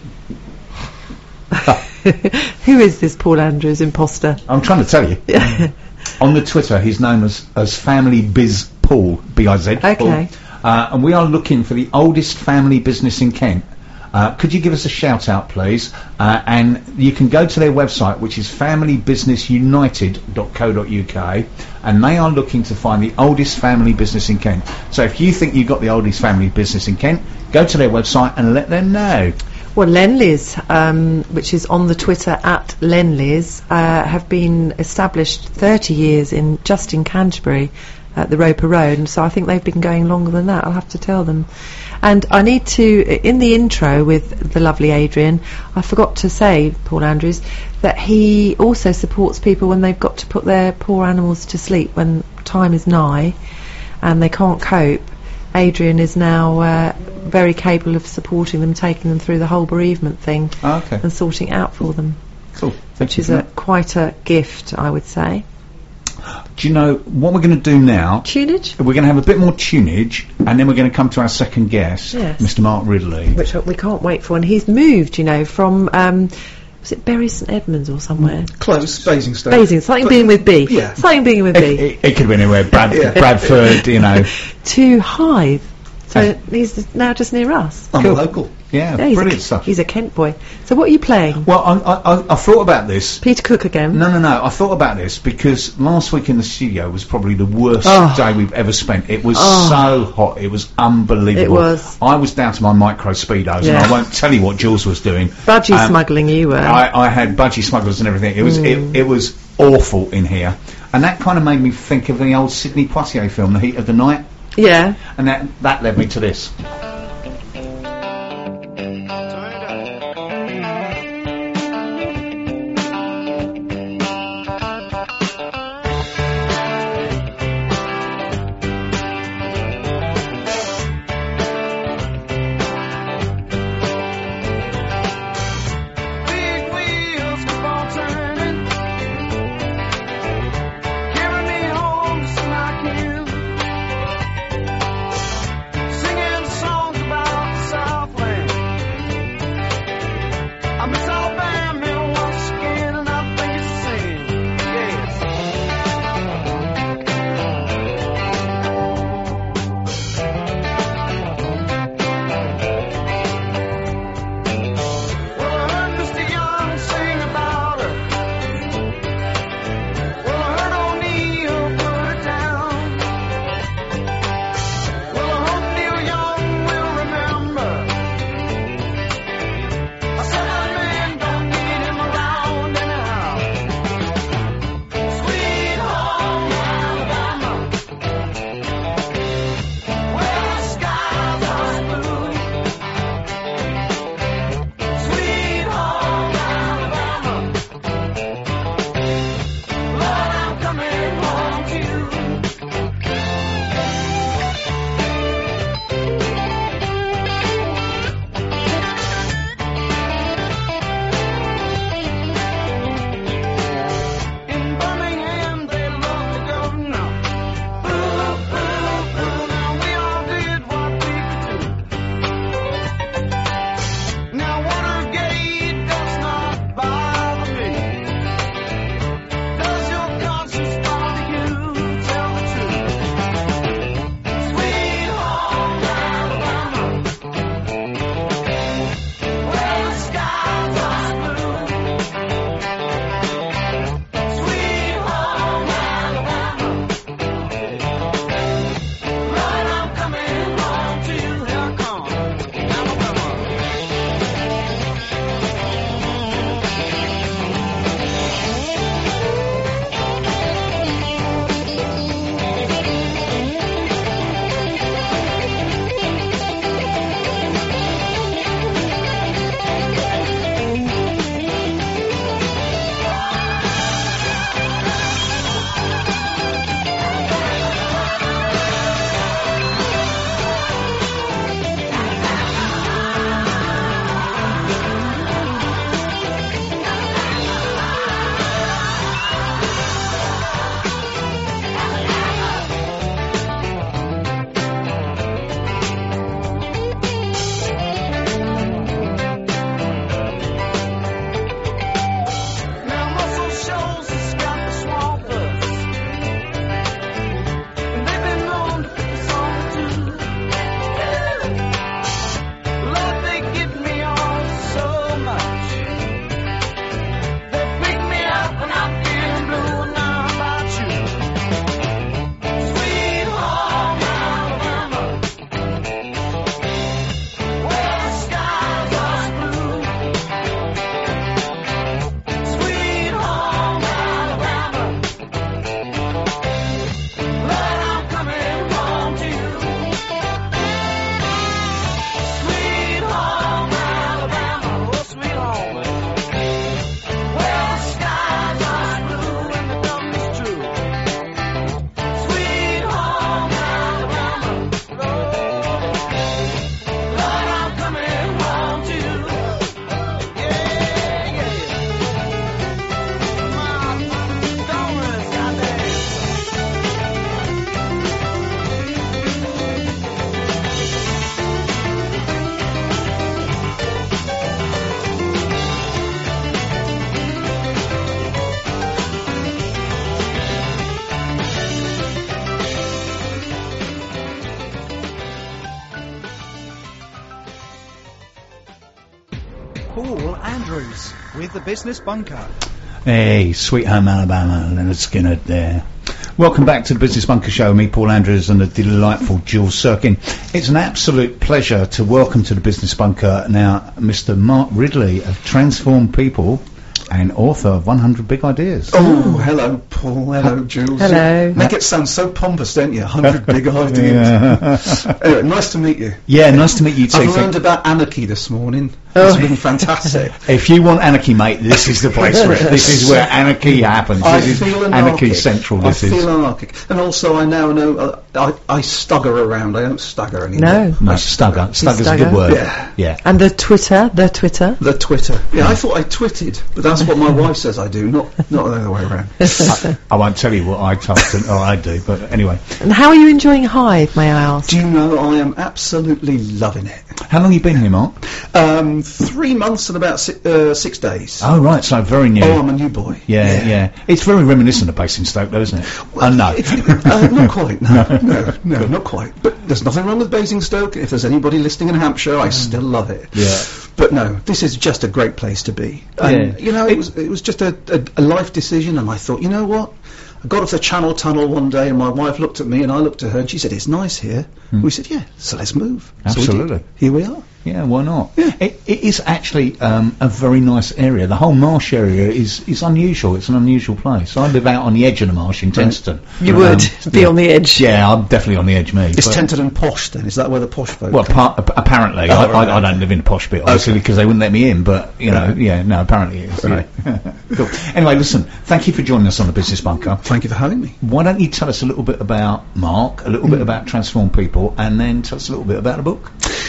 Who is this Paul Andrews imposter? I'm trying to tell you. On the Twitter, he's known as, as Family Biz Paul, B I Z. Okay. Paul. Uh, and we are looking for the oldest family business in Kent. Uh, could you give us a shout out, please? Uh, and you can go to their website, which is family business united dot co dot uk, and they are looking to find the oldest family business in Kent. So if you think you've got the oldest family business in Kent, go to their website and let them know. Well, Lenleys, um, which is on the Twitter at Lenleys, uh, have been established thirty years in just in Canterbury at the Roper Road, and so I think they've been going longer than that. I'll have to tell them. And I need to, in the intro with the lovely Adrian, I forgot to say, Paul Andrews, that he also supports people when they've got to put their poor animals to sleep when time is nigh and they can't cope. Adrian is now uh, very capable of supporting them, taking them through the whole bereavement thing Oh, okay. and sorting it out for them, Cool. Thank which you is for a, that. quite a gift, I would say. Do you know what we're going to do now? Tunage? We're going to have a bit more tunage, and then we're going to come to our second guest, Yes. Mister Mark Ridley. Which we can't wait for. And he's moved, you know, from, um, was it Bury St Edmunds or somewhere? Close, Basingstoke. Basing, something being with B. Yeah. Something being with It, B. it, it could have been anywhere, Brad, Yeah. Bradford, you know. To Hythe. So he's now just near us. I'm Cool. a local. Yeah, Yeah, he's brilliant a, stuff. He's a Kent boy. So what are you playing? Well, I, I, I, I thought about this. Peter Cook again? No, no, no. I thought about this because last week in the studio was probably the worst Oh. day we've ever spent. It was Oh. so hot. It was unbelievable. It was. I was down to my micro speedos, and Yeah. I won't tell you what Jules was doing. Budgie Um, smuggling you were. I, I had budgie smugglers and everything. It was Mm. it, it was awful in here, and that kind of made me think of the old Sidney Poitier film, The Heat of the Night, yeah. and that that led me to this. Big wheels keep on turning, carry me home to Snack Hill, singing songs. Paul Andrews with the Business Bunker. Hey, Sweet Home Alabama, Leonard Skinner there. Welcome back to the Business Bunker Show. Me, Paul Andrews, and the delightful Jules Sirkin. It's an absolute pleasure to welcome to the Business Bunker now Mister Mark Ridley of Transform People and author of one hundred Big Ideas. Oh, hello, Paul. Hello, Jules. Hello. Make it sound so pompous, don't you? one hundred Big Ideas. Anyway, nice to meet you. Yeah, nice to meet you too. I've learned about anarchy this morning. Oh. It's been fantastic. If you want anarchy, mate, this is the place for it. This is where anarchy happens. I This is feel anarchy anarchic. central. I This is. feel anarchic. And also, I now know uh, I, I stagger around. I don't stagger anymore. No. No, stugger. Stugger's a stugger. good word. Yeah. Yeah. And the Twitter, the Twitter. The Twitter. Yeah, I thought I twitted, but that's what my wife says I do, not not the other way around. I, I won't tell you what I told or I do, but anyway. And how are you enjoying Hive, may I ask? Do you know, I am absolutely loving it. How long have you been here, Mark? Um, three months and about six, uh, six days. Oh, right, so very new. Oh, I'm a new boy. Yeah, yeah, It's very reminiscent of Basingstoke, though, isn't it? Well, Oh, no. It's, uh, not quite, no, no, no, not quite. But there's nothing wrong with Basingstoke. If there's anybody listening in Hampshire, I still love it. Yeah. But no, this is just a great place to be. And, Yeah. you know, it was it was just a, a, a life decision, and I thought, you know what? I got off the Channel Tunnel one day, and my wife looked at me, and I looked at her, and she said, "It's nice here." We said, "Yeah, so let's move." So we did. Absolutely. Here we are. Yeah, why not? Yeah. It, it is actually um, a very nice area. The whole marsh area is, is unusual. It's an unusual place. I live out on the edge of the marsh in Tenston. You would be yeah. on the edge. Yeah, I'm definitely on the edge, me. It's but- Tented and posh, then. Is that where the posh folk Well, come? par- ap- apparently, I, right, I, I don't live in the posh bit, obviously, because they wouldn't let me in. But you know, yeah, no, apparently it is. Right. Yeah. Cool. Anyway, listen, thank you for joining us on the Business Bunker. Thank you for having me. Why don't you tell us a little bit about Mark, a little bit about Transform People, and then tell us a little bit about the book?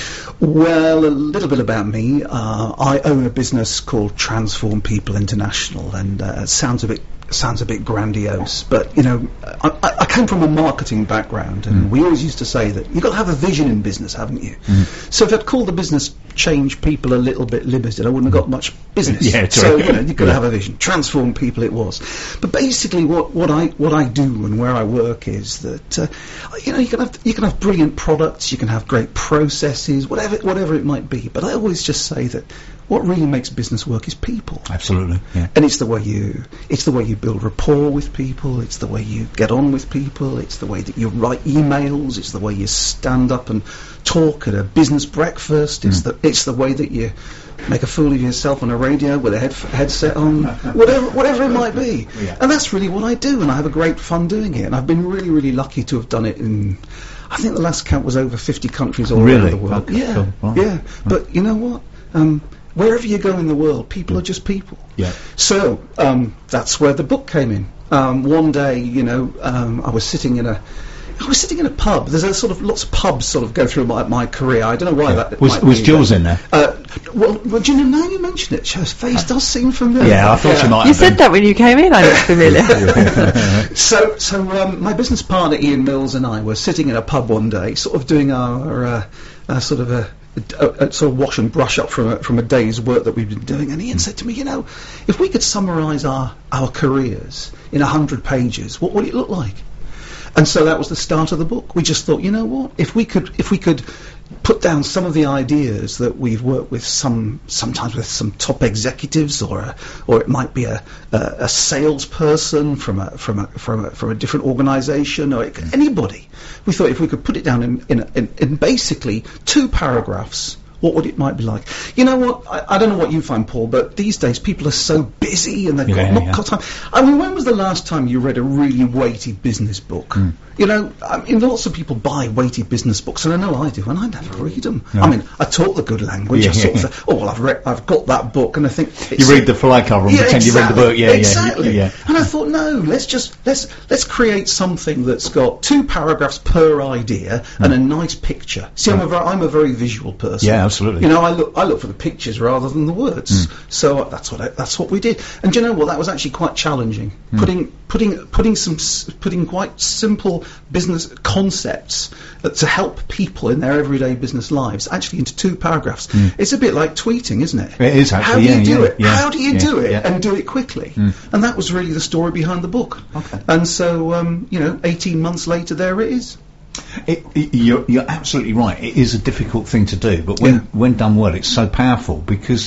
Well, a little bit about me. Uh, I own a business called Transform People International, and uh, it sounds a bit sounds a bit grandiose, but you know, I, I I came from a marketing background, and Mm. we always used to say that you've got to have a vision in business, haven't you? Mm. So if I'd called the business Change People a Little Bit Limited, I wouldn't have got much business. Yeah, so true. you know, you've got to Yeah. have a vision. Transform People it was. But basically, what, what I what I do and where I work is that uh, you know you can have you can have brilliant products, you can have great processes, whatever whatever it might be. But I always just say that what really makes business work is people. Absolutely. Yeah. And it's the way you, it's the way you build rapport with people. It's the way you get on with people. It's the way that you write emails. It's the way you stand up and talk at a business breakfast. It's the, it's the way that you make a fool of yourself on a radio with a head, headset on. whatever, whatever it might be. Yeah. And that's really what I do. And I have a great fun doing it. And I've been really, really lucky to have done it in, I think the last count was over fifty countries all Really? around the world. Okay, yeah, cool. Right. yeah. But you know what? Um, wherever you go in the world, people are just people. Yeah. So um, that's where the book came in. Um, one day, you know, um, I was sitting in a, I was sitting in a pub. There's a sort of lots of pubs sort of go through my, my career. I don't know why that Was might was be, Jules but- in there? Uh, well, well, do you know, now you mention it, her face does seem familiar. Yeah, I thought you might You have been. said that when you came in, I looked familiar. So, so um, my business partner Ian Mills and I were sitting in a pub one day, sort of doing our uh, uh, sort of a, a, a sort of wash and brush up from a, from a day's work that we've been doing. And Ian said to me, you know, if we could summarise our our careers in a hundred pages, what would it look like? And so that was the start of the book. We just thought, you know what, if we could if we could put down some of the ideas that we've worked with, some sometimes with some top executives, or a, or it might be a a, a salesperson from a from a from a from a different organisation, or it, anybody. We thought if we could put it down in in, in in basically two paragraphs, what would it might be like? You know what? I, I don't know what you find, Paul, but these days people are so busy and they've Yeah, got not yeah. got time. I mean, when was the last time you read a really weighty business book? Mm. You know, I mean, lots of people buy weighty business books, and I know I do, and I never read them. No. I mean, I talk the good language. Yeah, I sort yeah, of say, oh well, I've read, I've got that book, and I think it's You read the fly cover and yeah, pretend exactly, you read the book. Yeah, exactly. yeah, yeah. And I thought, no, let's just let's let's create something that's got two paragraphs per idea and a nice picture. See, I'm a ver- I'm a very visual person. Yeah, absolutely. You know, I look I look for the pictures rather than the words. So uh, that's what I, that's what we did. And do you know what? That was actually quite challenging. Putting putting putting some s- putting quite simple business concepts uh, to help people in their everyday business lives actually into two paragraphs. It's a bit like tweeting, isn't it? It is How actually, do you yeah, do yeah, it? yeah, How do you yeah, do it yeah. and do it quickly? And that was really the story behind the book. Okay. And so, um, you know, eighteen months later, there it is. It, it, you're, you're absolutely right. It is a difficult thing to do, but when Yeah. when done well, it's so powerful because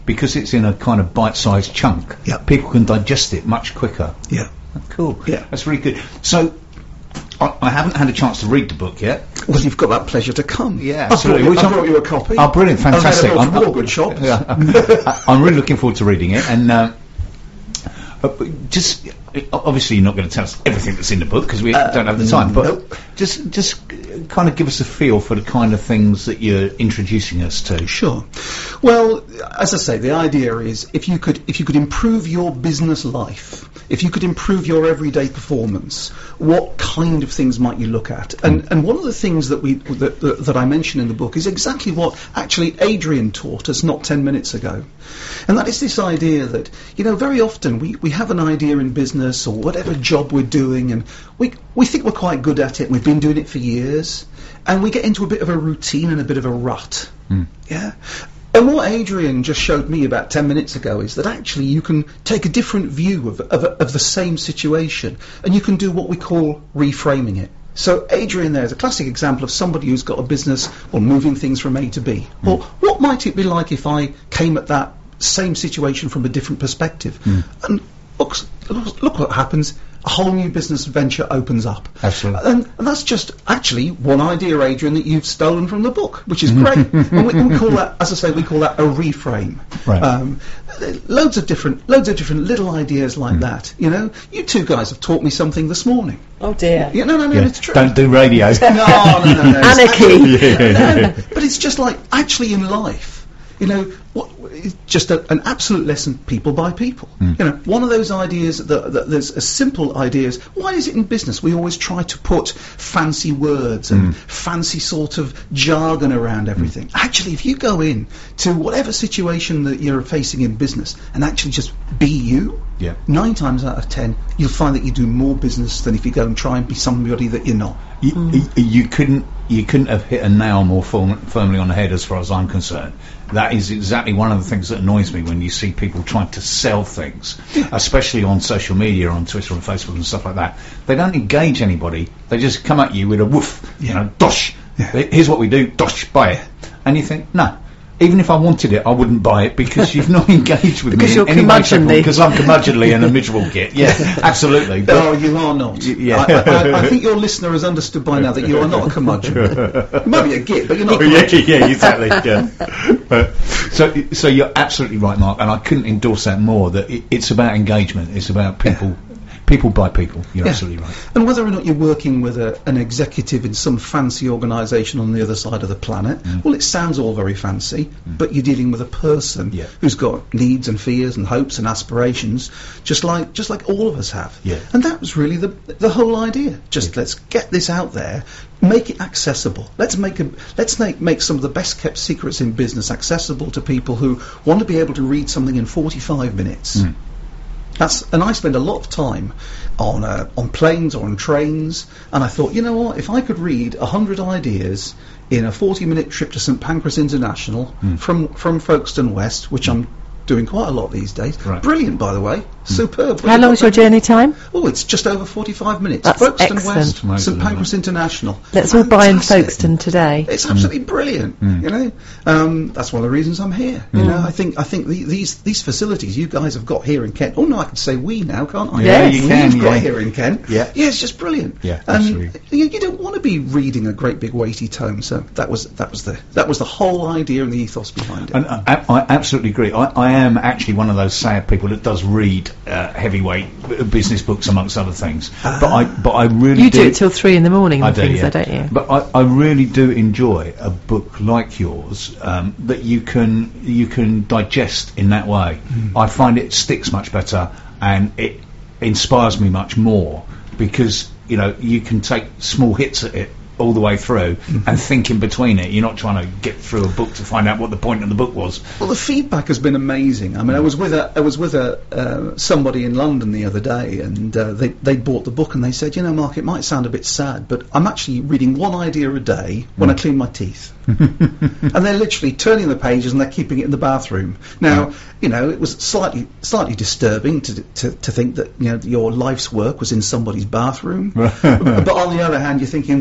because it's in a kind of bite-sized chunk, Yeah. people can digest it much quicker. Yeah. Cool. Yeah. That's really good. So, I, I haven't had a chance to read the book yet. Well, you've got that pleasure to come. Yeah, I absolutely. brought, Which you, I I'm- brought you a copy. Oh, brilliant, fantastic. Available from I'm- all good shops. Yeah, I- I'm really looking forward to reading it. And uh, uh, but just uh, obviously, you're not going to tell us everything that's in the book because we Uh, don't have the time. But nope. just just kind of give us a feel for the kind of things that you're introducing us to. Sure. Well, as I say, the idea is if you could if you could improve your business life, if you could improve your everyday performance, what kind of things might you look at? And and one of the things that we that, that, that I mention in the book is exactly what actually Adrian taught us not ten minutes ago, and that is this idea that you know very often we, we have an idea in business or whatever job we're doing, and we we think we're quite good at it. And we've been doing it for years, and we get into a bit of a routine and a bit of a rut. Mm. Yeah. And what Adrian just showed me about ten minutes ago is that actually you can take a different view of, of, of the same situation, and you can do what we call reframing it. So Adrian there is a classic example of somebody who's got a business or moving things from A to B. Mm. Well, what might it be like if I came at that same situation from a different perspective? Mm. And look, look, look what happens. A whole new business venture opens up. Absolutely. And, and that's just actually one idea, Adrian, that you've stolen from the book, which is great. And we, we call that, as I say, we call that a reframe. Right. Um, loads of different, loads of different little ideas like that. You know, you two guys have taught me something this morning. Oh dear. Yeah, no, no, no, Yeah. it's true. Don't do radio. no, no, no, no. it's Anarchy. actually- no, but it's just like actually in life. You know, what, it's just a, an absolute lesson, people by people. Mm. You know, one of those ideas that, that there's a simple ideas. Why is it in business we always try to put fancy words and Mm. fancy sort of jargon around everything? Actually, if you go in to whatever situation that you're facing in business and actually just be you, Yeah. nine times out of ten, you'll find that you do more business than if you go and try and be somebody that you're not. You, you, you couldn't you couldn't have hit a nail more firm, firmly on the head as far as I'm concerned. That is exactly one of the things that annoys me when you see people trying to sell things, especially on social media, on Twitter and Facebook and stuff like that. They don't engage anybody. They just come at you with a woof, you know, dosh. Yeah. Here's what we do, dosh, buy it. And you think, no. Even if I wanted it, I wouldn't buy it because you've not engaged with Because me you're in any way, shape, or form, curmudgeonly. because I'm curmudgeonly and a miserable git. Yeah, absolutely. But Oh, you are not. Y- yeah. I, I, I think your listener has understood by now that you are not a curmudgeon. You might be a git, but you're not a yeah, curmudgeon. yeah, exactly. Yeah. Uh, so, so you're absolutely right, Mark, and I couldn't endorse that more. That it, it's about engagement. It's about people, people by people. You're Yeah. absolutely right. And whether or not you're working with a, an executive in some fancy organisation on the other side of the planet, well, it sounds all very fancy, but you're dealing with a person Yeah. who's got needs and fears and hopes and aspirations, just like just like all of us have. Yeah. And that was really the the whole idea. Just let's get this out there, make it accessible. Let's make a let's make make some of the best kept secrets in business accessible to people who want to be able to read something in forty-five minutes. Mm. That's, and I spend a lot of time on uh, on planes or on trains, and I thought, you know what, if I could read a hundred ideas in a forty minute trip to St Pancras International Mm. from from Folkestone West, which I'm doing quite a lot these days. Right. Brilliant, by the way, superb. How long is your journey time? Oh, it's just over forty-five minutes. That's Folkestone excellent. West, Amazing, St Pancras isn't International. Let's all buy in Fantastic. Folkestone today. It's absolutely brilliant. Mm. You know, um, that's one of the reasons I'm here. You know, I think I think the, these these facilities you guys have got here in Kent. Oh no, I can say we now, can't I? Yeah, Yes. you can. We've got Yeah. here in Kent. Yeah. yeah, it's just brilliant. Yeah, and absolutely. you, you don't want to be reading a great big weighty tome. So that was that was the that was the whole idea and the ethos behind it. And I, I absolutely agree. I, I am actually one of those sad people that does read uh, heavyweight b- business books, amongst other things. But I, but I really You do it till three in the morning I and do, things, yeah. though, don't you? But I, I really do enjoy a book like yours um, that you can you can digest in that way. I find it sticks much better and it inspires me much more because you know you can take small hits at it all the way through and think in between it. You're not trying to get through a book to find out what the point of the book was. Well, the feedback has been amazing. I mean, I was with a I was with a uh, somebody in London the other day, and uh, they they bought the book, and they said, you know, Mark, it might sound a bit sad, but I'm actually reading one idea a day when I clean my teeth. And they're literally turning the pages and they're keeping it in the bathroom. Now, you know, it was slightly slightly disturbing to to, to think that you know your life's work was in somebody's bathroom. But on the other hand, you're thinking, well, you know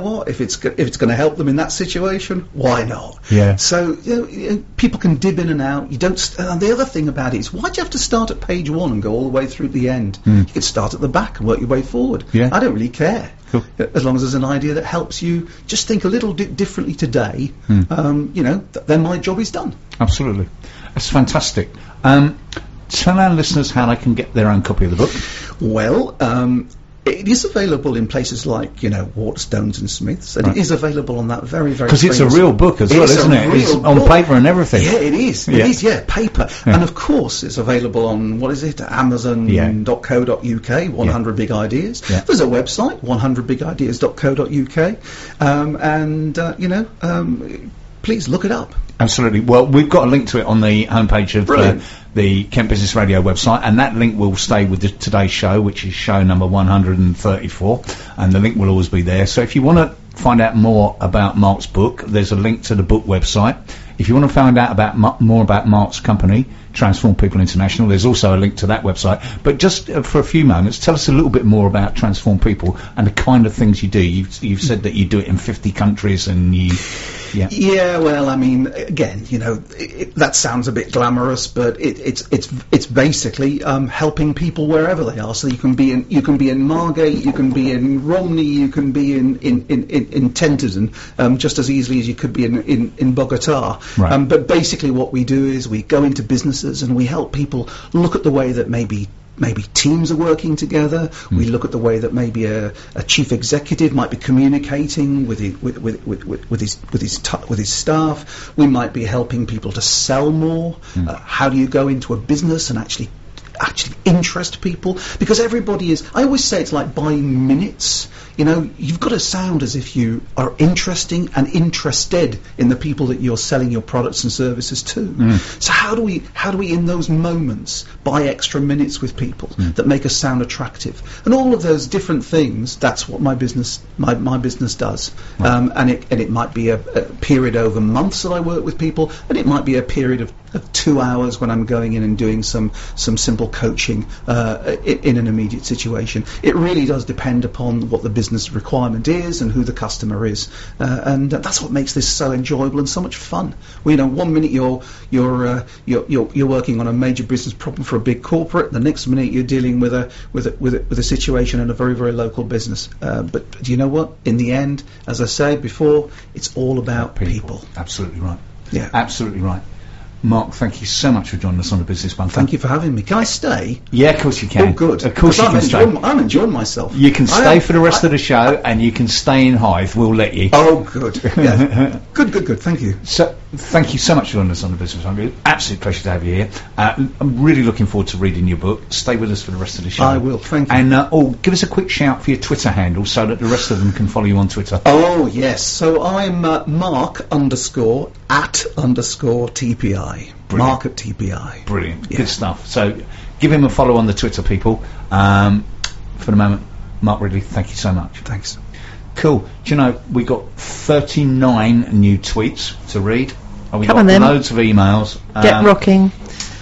what? If it's go- if it's going to help them in that situation, why not? Yeah. So you know, you know, people can dib in and out. You don't. St- and the other thing about it is, why do you have to start at page one and go all the way through the end? You could start at the back and work your way forward. Yeah. I don't really care. Cool. As long as there's an idea that helps you just think a little di- differently today, um, you know, th- then my job is done. Absolutely. That's fantastic. Um, tell our listeners how they can get their own copy of the book. Well, um, it is available in places like, you know, Waterstones and Smiths, and Right. it is available on that very, very Because it's a famous- real book as well, It's a isn't it? It's real on book. paper and everything. Yeah, it is. Yeah. It is, yeah, paper. Yeah. And of course, it's available on, what is it, amazon dot co dot U K, one hundred Big Ideas. Yeah. There's a website, one hundred big ideas dot co dot U K, um, and, uh, you know, um, please look it up. Absolutely. Well, we've got a link to it on the homepage of uh, Brilliant. the Kent Business Radio website, and that link will stay with the, today's show, which is show number one hundred thirty-four, and the link will always be there. So if you want to find out more about Mark's book, there's a link to the book website. If you want to find out about Ma- more about Mark's company, Transform People International, there's also a link to that website. But just uh, for a few moments, tell us a little bit more about Transform People and the kind of things you do. You've, you've said that you do it in fifty countries, and you... Yeah. Yeah, well, I mean, again, you know, it, it, that sounds a bit glamorous, but it, it's it's it's basically um, helping people wherever they are. So you can be in you can be in Margate, you can be in Romney, you can be in in in, in, in Tenterden, um, just as easily as you could be in in, in Bogota. Right. Um, but basically, what we do is we go into businesses and we help people look at the way that maybe. Maybe teams are working together. Mm. We look at the way that maybe a, a chief executive might be communicating with his, with, with, with, with his with his t- with his staff. We might be helping people to sell more. Mm. Uh, how do you go into a business and actually actually interest people? Because everybody is. I always say it's like buying minutes. You know, you've got to sound as if you are interesting and interested in the people that you're selling your products and services to. Mm. So how do we, how do we in those moments buy extra minutes with people mm. that make us sound attractive? And all of those different things, that's what my business, my, my business does. Right. Um, and it, and it might be a, a period over months that I work with people, and it might be a period of, of two hours when I'm going in and doing some, some simple coaching, uh, in, in an immediate situation. It really does depend upon what the business requirement is and who the customer is, uh, and uh, that's what makes this so enjoyable and so much fun. Well, you know, one minute you're you're, uh, you're you're you're working on a major business problem for a big corporate, the next minute you're dealing with a with a with a, with a situation in a very very local business. Uh, but, but do you know what? In the end, as I said before, it's all about people. people. Absolutely right. Yeah, absolutely right. Mark, thank you so much for joining us on the Business Bunker. Thank you for having me. Can I stay? Yeah, of course you can. Oh, good. Of course you I'm can enjoying, stay. I'm enjoying myself. You can stay am, for the rest I, of the show, and you can stay in Hythe. We'll let you. Oh, good. Yeah. good, good, good. Thank you. So, thank you so much for joining us on the Business Bunker. Absolute pleasure to have you here. Uh, I'm really looking forward to reading your book. Stay with us for the rest of the show. I will. Thank you. And uh, oh, give us a quick shout for your Twitter handle so that the rest of them can follow you on Twitter. Oh yes. So I'm uh, Mark underscore at underscore T P I. Brilliant. Mark at T P I. Brilliant. Yeah. Good stuff. So give him a follow on the Twitter, people. Um, for the moment, Mark Ridley, thank you so much. Thanks. Cool. Do you know, we got thirty-nine new tweets to read. And we Come got on then. loads of emails. Get um, rocking.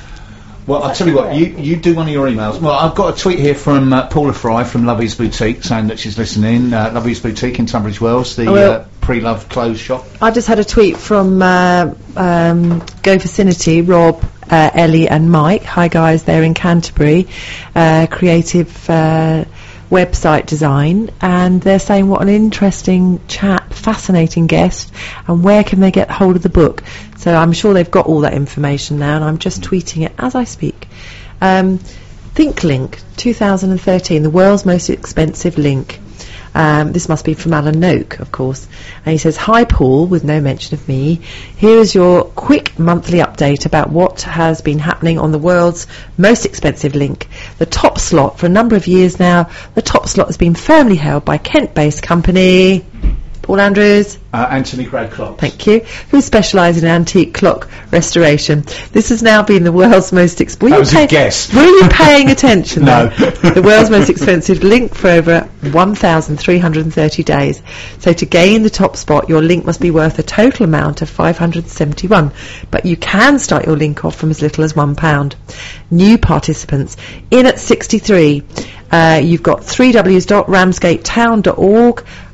Well, I'll tell you what, you, you do one of your emails. Well, I've got a tweet here from uh, Paula Fry from Lovey's Boutique saying that she's listening. Uh, Lovey's Boutique in Tunbridge Wells, the Oh, well. uh, pre-loved clothes shop. I just had a tweet from uh, um, Go Vicinity, Rob, uh, Ellie and Mike. Hi guys, they're in Canterbury. Uh, creative uh, website design, and they're saying what an interesting chap, fascinating guest, and where can they get hold of the book. So I'm sure they've got all that information now, and I'm just tweeting it as I speak. Um, ThinkLink two thousand thirteen, the world's most expensive link. Um, this must be from Alan Noak, of course. And he says, hi Paul, with no mention of me. Here is your quick monthly update about what has been happening on the world's most expensive link. The top slot, for a number of years now, the top slot has been firmly held by Kent-based company Paul Andrews. Uh, Anthony Gray Clocks. Thank you. Who specialise in antique clock restoration. This has now been the world's most expensive... That was a guess. Were you paying attention? No. The world's most expensive link for over one thousand three hundred thirty days. So to gain the top spot, your link must be worth a total amount of five hundred seventy-one. But you can start your link off from as little as one pound. New participants. In at sixty-three. Uh, you've got three w dot ramsgate town dot org,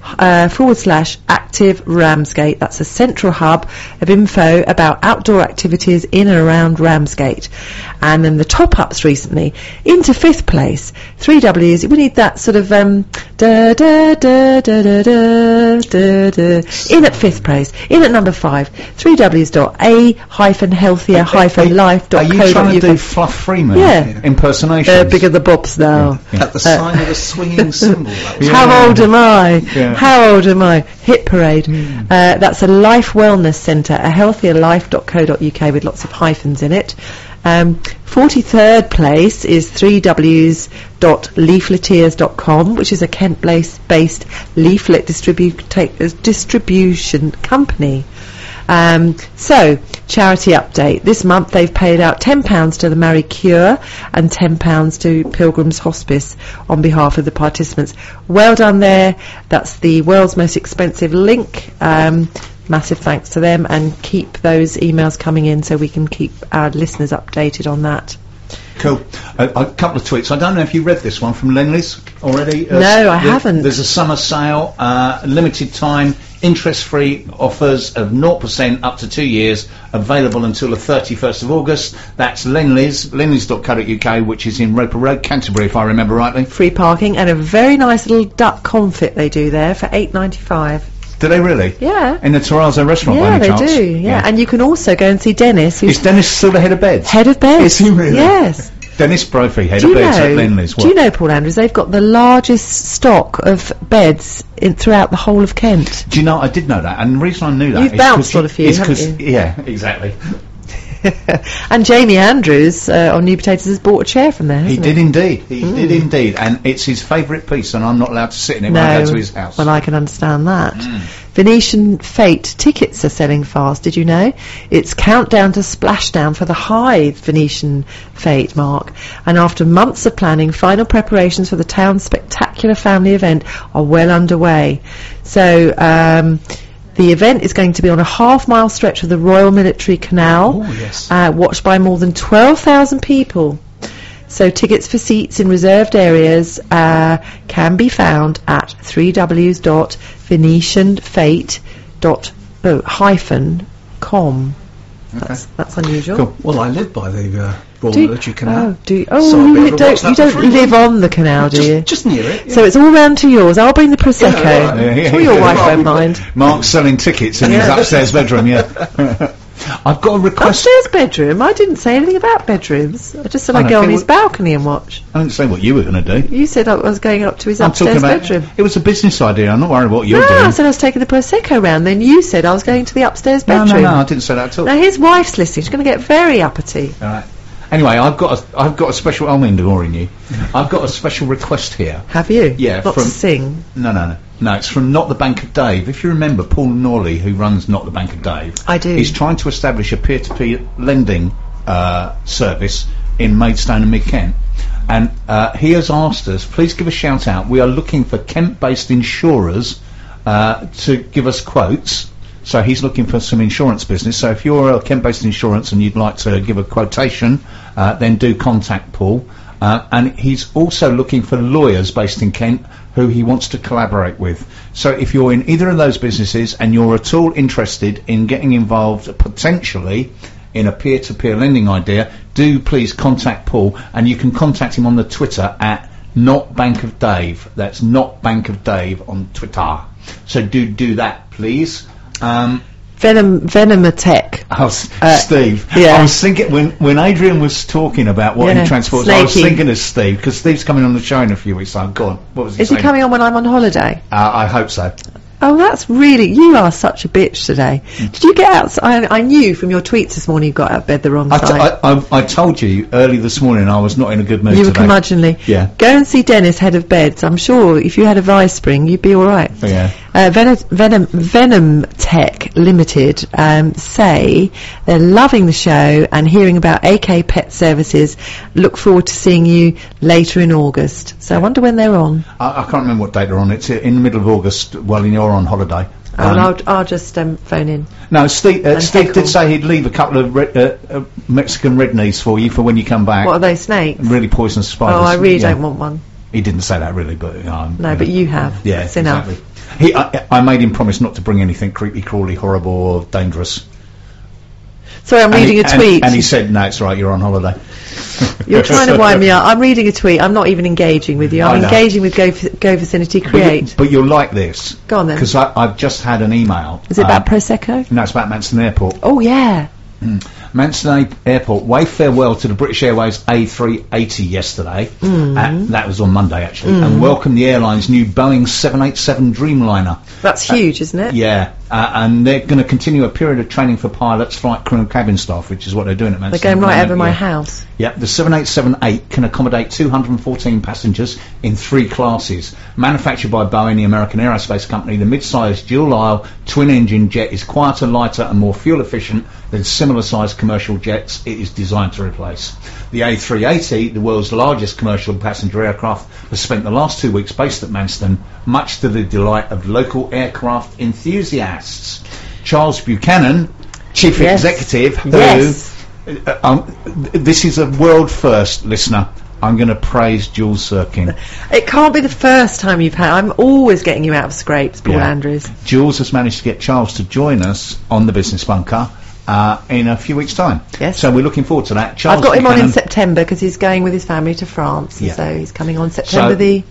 uh, forward slash active Ramsgate. That's a central hub of info about outdoor activities in and around Ramsgate. And then the top ups recently into fifth place, three W's. We need that sort of um, da da da da da da da da. In at fifth place, in at number five, three W's dot a hyphen healthier hyphen life dot co dot uk. Are you trying to do Fluff Freeman yeah. impersonations? Uh, bigger the bobs now. Yeah. Yeah. At the sign of a swinging cymbal. Yeah. How old am I? Yeah. How old am I? Hit parade. Mm. Uh, that's a life wellness centre, a healthier life dot co dot uk with lots of hyphens in it. Um, forty-third place is three W's dot leafleteers dot com, which is a Kent-based leaflet distribu- take, uh, distribution company. Um, so, charity update. This month they've paid out ten pounds to the Marie Cure and ten pounds to Pilgrim's Hospice on behalf of the participants. Well done there. That's the world's most expensive link. Um, massive thanks to them, and keep those emails coming in so we can keep our listeners updated on that. Cool. Uh, a couple of tweets. I don't know if you read this one from Lenley's already. Uh, no, I th- haven't. There's a summer sale, uh, limited time, interest-free offers of zero percent up to two years, available until the thirty-first of August. That's Lenley's, lenleys dot co dot uk, which is in Roper Road, Canterbury, if I remember rightly. Free parking and a very nice little duck confit they do there for eight ninety-five. Do they really? Yeah. In the Terrazzo restaurant, yeah, by any they chance? do. Yeah. yeah, and you can also go and see Dennis. Who's is Dennis still the head of beds? Head of beds. Is he really? Yes. Dennis Brophy, head do of you beds know, at Lenley's. Do you know, Paul Andrews, they've got the largest stock of beds in throughout the whole of Kent. Do you know, I did know that, and the reason I knew that You've is bounced on a few, is haven't you? Yeah, exactly. And Jamie Andrews uh, on New Potatoes has bought a chair from there, hasn't He he? did indeed. He Mm. did indeed, and it's his favourite piece, and I'm not allowed to sit in it no, when I go to his house. Well, I can understand that. Mm. Venetian Fate tickets are selling fast, did you know? It's countdown to splashdown for the Hythe Venetian Fate, Mark. And after months of planning, final preparations for the town's spectacular family event are well underway. So, um... the event is going to be on a half-mile stretch of the Royal Military Canal, oh, yes. uh, watched by more than twelve thousand people. So tickets for seats in reserved areas uh, can be found at three W's dot venetian fate dot com. Okay. That's, that's unusual. Cool. Well, I live by the uh, Royal Do you- Military Canal. Oh, do you, oh So I'll be you able to watch don't, you that for don't free. live on the canal, do you? Just, just near it. So it's all round to yours. I'll bring the Prosecco. Yeah, right. Yeah, yeah, Sure your yeah. wife Well, won't mind. Mark's selling tickets in his upstairs bedroom, yeah. I've got a request. Upstairs bedroom? I didn't say anything about bedrooms. I just said I I'd don't go on think his we- balcony and watch. I didn't say what you were going to do. You said I was going up to his I'm talking upstairs about. bedroom. It was a business idea. I'm not worried what you're No, I doing. said I was taking the Prosecco round. Then you said I was going to the upstairs No, bedroom. no, no, I didn't say that at all. Now his wife's listening. She's going to get very uppity. All right. Anyway, I've got a, I've got a special. I'm ignoring you. I've got a special request here. Have you? Yeah, Not from- to sing. No, no, no. No, it's from Not the Bank of Dave. If you remember, Paul Norley, who runs Not the Bank of Dave, I do. he's trying to establish a peer-to-peer lending uh, service in Maidstone and Mid-Kent. And uh, he has asked us, please give a shout out. We are looking for Kent-based insurers uh, to give us quotes. So he's looking for some insurance business. So if you're a Kent-based insurance and you'd like to give a quotation, uh, then do contact Paul. Uh, and he's also looking for lawyers based in Kent who he wants to collaborate with. So if you're in either of those businesses and you're at all interested in getting involved potentially in a peer-to-peer lending idea, do please contact Paul, and you can contact him on the Twitter at Not Bank of Dave. That's Not Bank of Dave on Twitter. So do do that, please. Um, Venom, Venomatech. I was, Uh, Steve. yeah. I was thinking when when Adrian was talking about what Yeah, he transports, I was snaky. thinking of Steve because Steve's coming on the show in a few weeks' time. Go on. What was he Is he saying? coming on when I'm on holiday? Uh, I hope so. Oh, that's really... You are such a bitch today. Did you get out... I, I knew from your tweets this morning you got out of bed the wrong I, t- side. I, I, I told you early this morning I was not in a good mood You were today. curmudgeonly. Yeah. Go and see Dennis, head of beds. I'm sure if you had a vice spring, you'd be all right. Yeah. Uh, Venom, Venom, Venom Tech Limited um, say they're loving the show and hearing about A K Pet Services. Look forward to seeing you later in August. So I wonder when they're on. I, I can't remember what date they're on. It's uh, in the middle of August. Well, you're on holiday. Oh, and Um, I'll, I'll just um, phone in. No, Steve, uh, And Steve heckle. did say he'd leave a couple of re- uh, uh, Mexican red knees for you for when you come back. What are they, snakes? Really poisonous spiders. Oh, I really Yeah. don't want one. He didn't say that really, but um, No, yeah. but you have. Yeah, It's enough. exactly. He, I, I made him promise not to bring anything creepy, crawly, horrible, or dangerous. Sorry, I'm And reading he, a tweet. And, and he said, "No, it's right. You're on holiday." You're trying to wind me up. I'm reading a tweet. I'm not even engaging with you. I I'm know. engaging with Go, Go Vicinity But, Create. you, but you'll like this. Go on then. Because I've just had an email. Is it um, about Prosecco? No, it's about Manston Airport. Oh, yeah. Manston A- Airport waved farewell to the British Airways A three eighty yesterday. Mm. Uh, that was on Monday, actually. And welcomed the airline's new Boeing seven eighty-seven Dreamliner. That's huge, isn't it? Yeah, uh, and they're going to continue a period of training for pilots, flight crew and cabin staff, which is what they're doing at Manston. They're going right at the over moment, my yeah. house. Yep, the seven eighty-seven eight can accommodate two hundred fourteen passengers in three classes. Manufactured by Boeing, the American aerospace company, the mid-sized dual-aisle twin-engine jet is quieter, lighter and more fuel-efficient than similar-sized commercial jets it is designed to replace. The A three eighty, the world's largest commercial passenger aircraft, has spent the last two weeks based at Manston, much to the delight of local aircraft enthusiasts. Charles Buchanan, Chief Yes. Executive, who... Yes. Uh, um, th- this is a world first, listener. I'm going to praise Jules Sirkin. It can't be the first time you've had... I'm always getting you out of scrapes, Paul Yeah. Andrews. Jules has managed to get Charles to join us on the Business Bunker uh, in a few weeks' time. Yes. So we're looking forward to that. Charles I've got him on in Buchanan- September because he's going with his family to France. and Yeah. So he's coming on September So- the...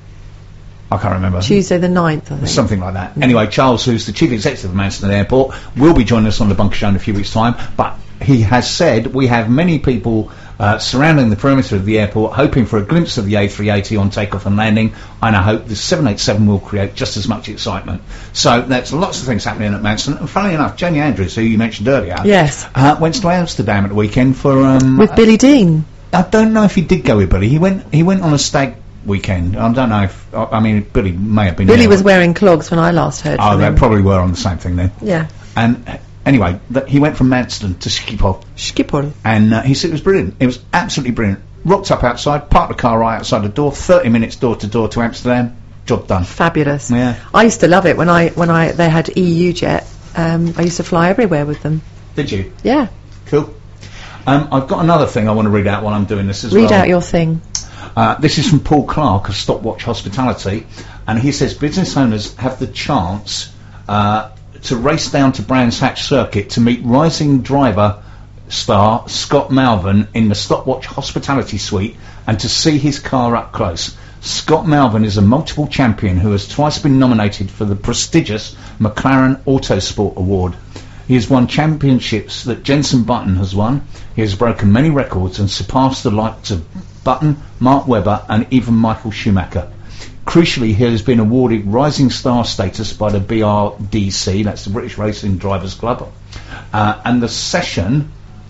I can't remember. Tuesday the ninth, I think. Something like that. Anyway, Charles, who's the Chief Executive of Manston Airport, will be joining us on the Bunker Show in a few weeks' time. But he has said we have many people uh, surrounding the perimeter of the airport hoping for a glimpse of the A three eighty on takeoff and landing, and I hope the seven eighty-seven will create just as much excitement. So there's lots of things happening at Manston. And funnily enough, Jenny Andrews, who you mentioned earlier, Yes. uh, went to Amsterdam at the weekend for... Um, With Billy Dean. I don't know if he did go with Billy. He went. He went on a stag weekend. I don't know if. I I mean, Billy may have been. Billy there. was wearing clogs when I last heard Oh, from they him. probably were on the same thing then. Yeah. And uh, anyway, th- he went from Manston to Schiphol, Schiphol. and uh, he said it was brilliant. It was absolutely brilliant. Rocked up outside, parked the car right outside the door. Thirty minutes door to door to Amsterdam. Job done. Fabulous. Yeah. I used to love it when I when I they had E U Jet. Um, I used to fly everywhere with them. Did you? Yeah. Cool. Um, I've got another thing I want to read out while I'm doing this as Read well. out your thing. Uh, this is from Paul Clark of Stopwatch Hospitality, and he says business owners have the chance uh, to race down to Brands Hatch Circuit to meet rising driver star Scott Malvern in the Stopwatch Hospitality Suite and to see his car up close. Scott Malvern is a multiple champion who has twice been nominated for the prestigious McLaren Autosport Award. He has won championships that Jenson Button has won. He has broken many records and surpassed the likes of Button, Mark Webber and even Michael Schumacher. Crucially, he has been awarded Rising Star status by the B R D C, that's the British Racing Drivers Club. Uh, and the session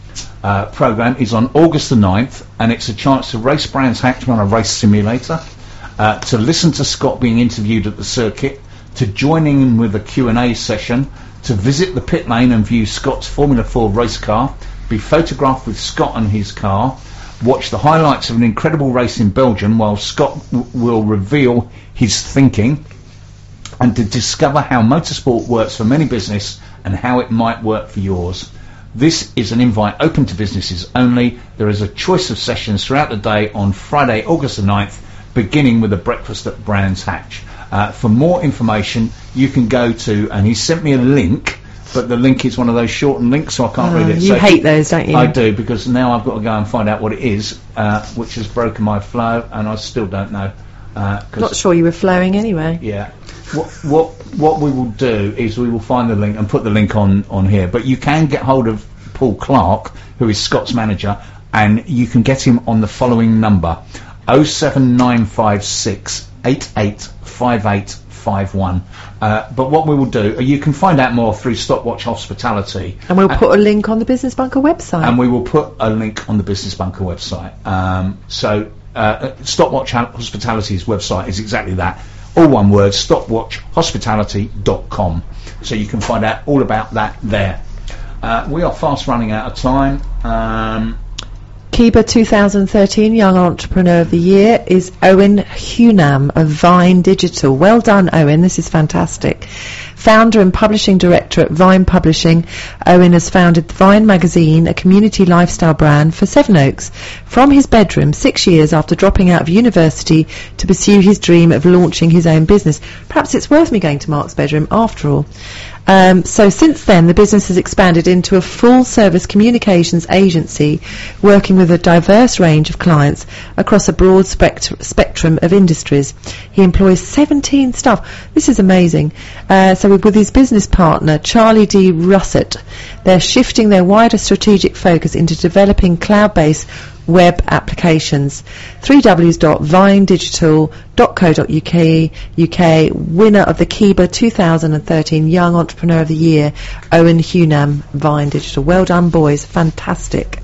uh, programme is on August the ninth, and it's a chance to race Brands Hatch on a race simulator, uh, to listen to Scott being interviewed at the circuit, to join in with a Q and A session, to visit the pit lane and view Scott's Formula four race car, be photographed with Scott and his car, watch the highlights of an incredible race in Belgium while Scott w- will reveal his thinking, and to discover how motorsport works for many business and how it might work for yours. This is an invite open to businesses only. There is a choice of sessions throughout the day on Friday, August the ninth, beginning with a breakfast at Brands Hatch. Uh, for more information, you can go to, and he sent me a link, but the link is one of those shortened links, so I can't Oh, read it. you So hate those, don't you? I do, because now I've got to go and find out what it is, uh, which has broken my flow, and I still don't know. Uh 'cause Not sure you were flowing anyway. yeah. What what what we will do is we will find the link and put the link on on here. But you can get hold of Paul Clark, who is Scott's manager, and you can get him on the following number: oh seven nine five six eight eight five eight five one. Uh, but what we will do, uh, you can find out more through Stopwatch Hospitality. And we'll put a link on the Business Bunker website. And we will put a link on the Business Bunker website. Um, so uh, Stopwatch Hospitality's website is exactly that. All one word, stopwatch hospitality dot com. So you can find out all about that there. Uh, we are fast running out of time. Um, Kiba two thousand thirteen Young Entrepreneur of the Year is Owen Hunam of Vine Digital. Well done, Owen. This is fantastic. Founder and publishing director at Vine Publishing, Owen has founded Vine Magazine, a community lifestyle brand for Sevenoaks, from his bedroom six years after dropping out of university to pursue his dream of launching his own business. Perhaps it's worth me going to Mark's bedroom after all. Um, so since then, the business has expanded into a full-service communications agency working with a diverse range of clients across a broad spect- spectrum of industries. He employs seventeen staff. This is amazing. Uh, so with his business partner, Charlie D. Russett, they're shifting their wider strategic focus into developing cloud-based web applications. three w dot vine digital dot co dot u k U K, winner of the Kiba two thousand thirteen Young Entrepreneur of the Year, Owen Hunam, Vine Digital. Well done, boys. Fantastic.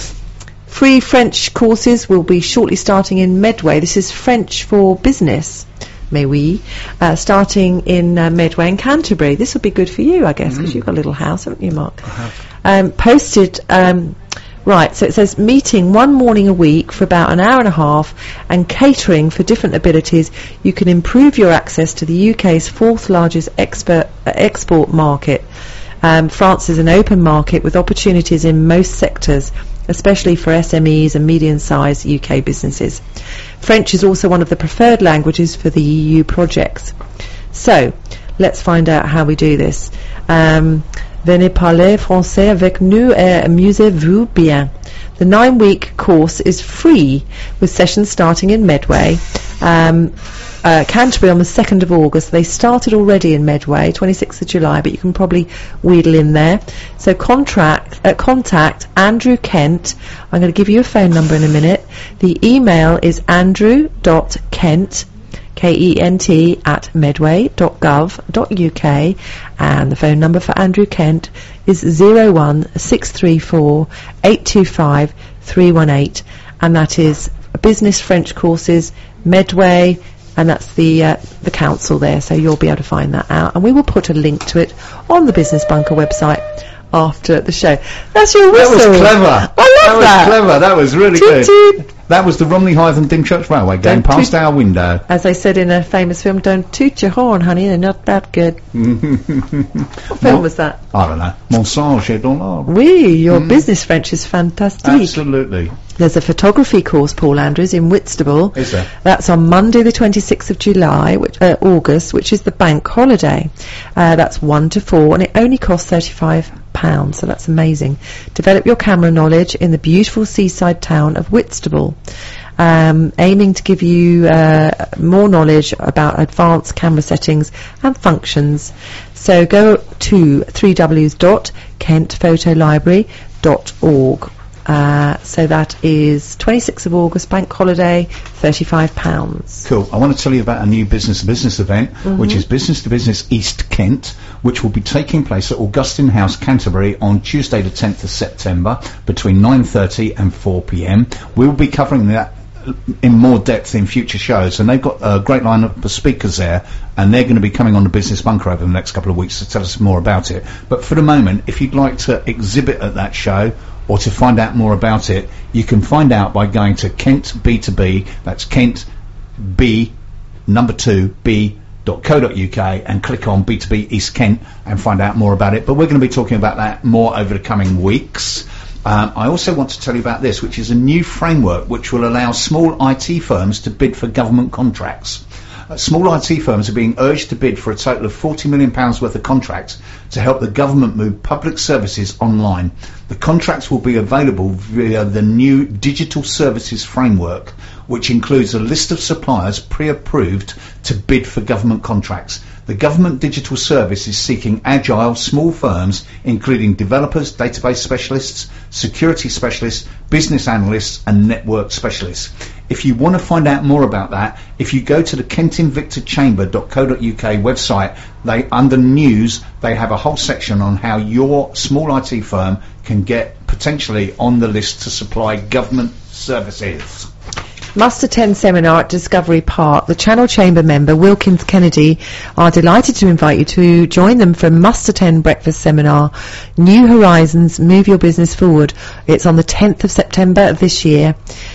Free French courses will be shortly starting in Medway. This is French for Business. Mais oui, uh, starting in uh, Medway in Canterbury. This will be good for you, I guess, because mm. you've got a little house, haven't you, Mark? I have. Um, posted... Um, Right, so it says meeting one morning a week for about an hour and a half and catering for different abilities. You can improve your access to the U K's fourth largest expert, uh, export market. Um, France is an open market with opportunities in most sectors, especially for S M Es and medium-sized U K businesses. French is also one of the preferred languages for the E U projects. So, let's find out how we do this. Um, Venez parler français avec nous et amusez-vous bien. The nine-week course is free, with sessions starting in Medway. Um, uh, Canterbury on the second of August. They started already in Medway, twenty-sixth of July, but you can probably wheedle in there. So contract, uh, contact Andrew Kent. I'm going to give you a phone number in a minute. The email is andrew dot kent, K E N T, at medway dot gov dot U K, and the phone number for Andrew Kent is zero one six three four eight two five three one eight, and that is Business French Courses, Medway, and that's the uh, the council there, so you'll be able to find that out, and we will put a link to it on the Business Bunker website after the show. That's your whistle. That was clever. I love that. that. was clever. That was really toot, good. Toot. That was the Romney Hythe and Dymchurch Railway going Don't past toot. our window. As they said in a famous film, don't toot your horn, honey, they're not that good. What film Mon- was that? I don't know. Mensonge et dans l'arbre. Oui, your business French is fantastic. Absolutely. There's a photography course, Paul Andrews, in Whitstable. Is there? That's on Monday the twenty-sixth of July, which, uh, August, which is the bank holiday. Uh, that's one to four, and it only costs thirty-five pounds, so that's amazing. Develop your camera knowledge in the beautiful seaside town of Whitstable. Um, aiming to give you uh, more knowledge about advanced camera settings and functions. So go to w w w dot kent photo library dot org. Uh, so that is twenty-sixth of August, bank holiday, thirty-five pounds. Cool. I want to tell you about a new business-to-business event, Mm-hmm. which is Business to Business East Kent, which will be taking place at Augustine House, Canterbury, on Tuesday the tenth of September, between nine thirty and four p m. We'll be covering that in more depth in future shows, and they've got a great lineup of speakers there, and they're going to be coming on the Business Bunker over the next couple of weeks to tell us more about it. But for the moment, if you'd like to exhibit at that show or to find out more about it, you can find out by going to Kent B two B, that's Kent B number two B dot co dot U K, and click on B two B East Kent and find out more about it. But we're going to be talking about that more over the coming weeks. Um, I also want to tell you about this, which is a new framework which will allow small I T firms to bid for government contracts. Uh, small I T firms are being urged to bid for a total of forty million pounds worth of contracts to help the government move public services online. The contracts will be available via the new Digital Services Framework, which includes a list of suppliers pre-approved to bid for government contracts. The Government Digital Service is seeking agile small firms, including developers, database specialists, security specialists, business analysts and network specialists. If you want to find out more about that, if you go to the kent invicta chamber dot co dot U K website, they under news, they have a whole section on how your small I T firm can get potentially on the list to supply government services. Muster ten seminar at Discovery Park. The Channel Chamber member Wilkins Kennedy are delighted to invite you to join them for Muster ten breakfast seminar, New Horizons, Move Your Business Forward. It's on the tenth of September of this year.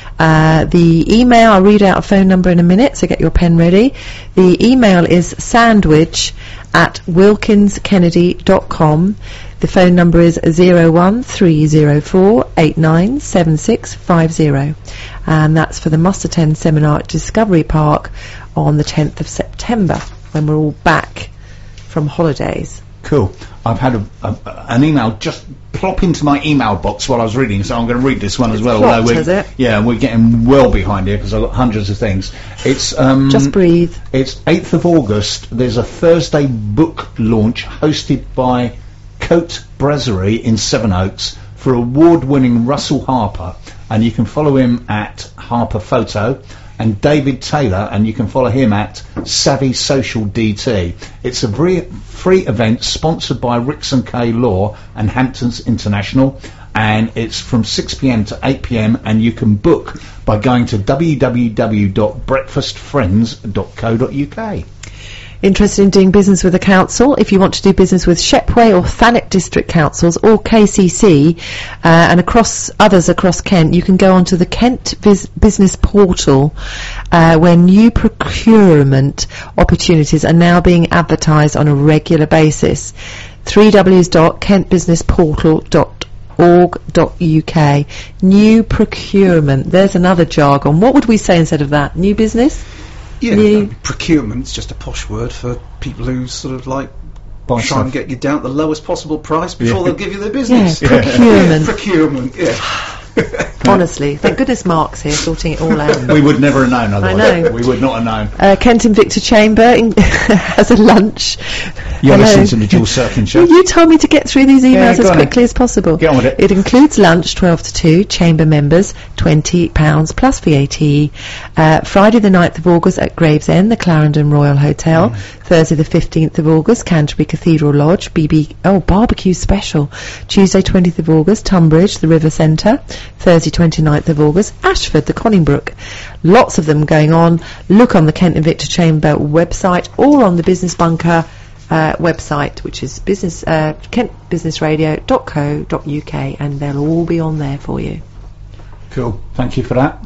Uh, the email, I'll read out a phone number in a minute, so get your pen ready. The email is sandwich at wilkins kennedy dot com. The phone number is zero one three zero four eight nine seven six five zero, and that's for the Muster ten seminar at Discovery Park on the tenth of September, when we're all back from holidays. Cool. I've had a, a, an email just plop into my email box while I was reading, so I'm going to read this one It's as well. plopped, although we're, has it? Yeah, we're getting well behind here because I've got hundreds of things. It's um, Just breathe. It's eighth of August. There's a Thursday book launch hosted by Coate Brasserie in Sevenoaks for award-winning Russell Harper, and you can follow him at Harper Photo, and David Taylor, and you can follow him at Savvy Social D T. It's a free, free event sponsored by Ricks and K Law and Hamptons International, and it's from six p.m. to eight p.m. and you can book by going to w w w dot breakfast friends dot co dot u k. Interested in doing business with a council? If you want to do business with Shepway or Thanet District Councils or K C C uh, and across others across Kent, you can go onto the Kent Biz- Business Portal uh, where new procurement opportunities are now being advertised on a regular basis. w w w dot kent business portal dot org dot u k. New procurement. There's another jargon. What would we say instead of that? New business? Yeah, New- uh, procurement's just a posh word for people who sort of like Buy try and stuff. get you down at the lowest possible price before Yeah. they'll give you their business. Yeah, procurement. Procurement, yeah. Honestly, thank goodness Mark's here sorting it all out. We would never have known otherwise. know. We would not have known. Uh, Kent and Victor Chamber in- has a lunch. You're Hello. listening to the Jules Sirkin Show. You told me to get through these Yeah, emails go as on quickly then. as possible. Get on with it. It includes lunch, twelve to two, chamber members, twenty pounds plus V A T. Uh, Friday the ninth of August at Gravesend, the Clarendon Royal Hotel. Mm. Thursday the fifteenth of August, Canterbury Cathedral Lodge, B B, oh, barbecue special. Tuesday twentieth of August, Tunbridge, the River Centre. Thursday twenty-ninth of August, Ashford, the Conningbrook. Lots of them going on. Look on the Kent and Victor Chamber website or on the Business Bunker uh, website, which is business uh, kent business radio dot co dot u k, and they'll all be on there for you. Cool. Thank you for that.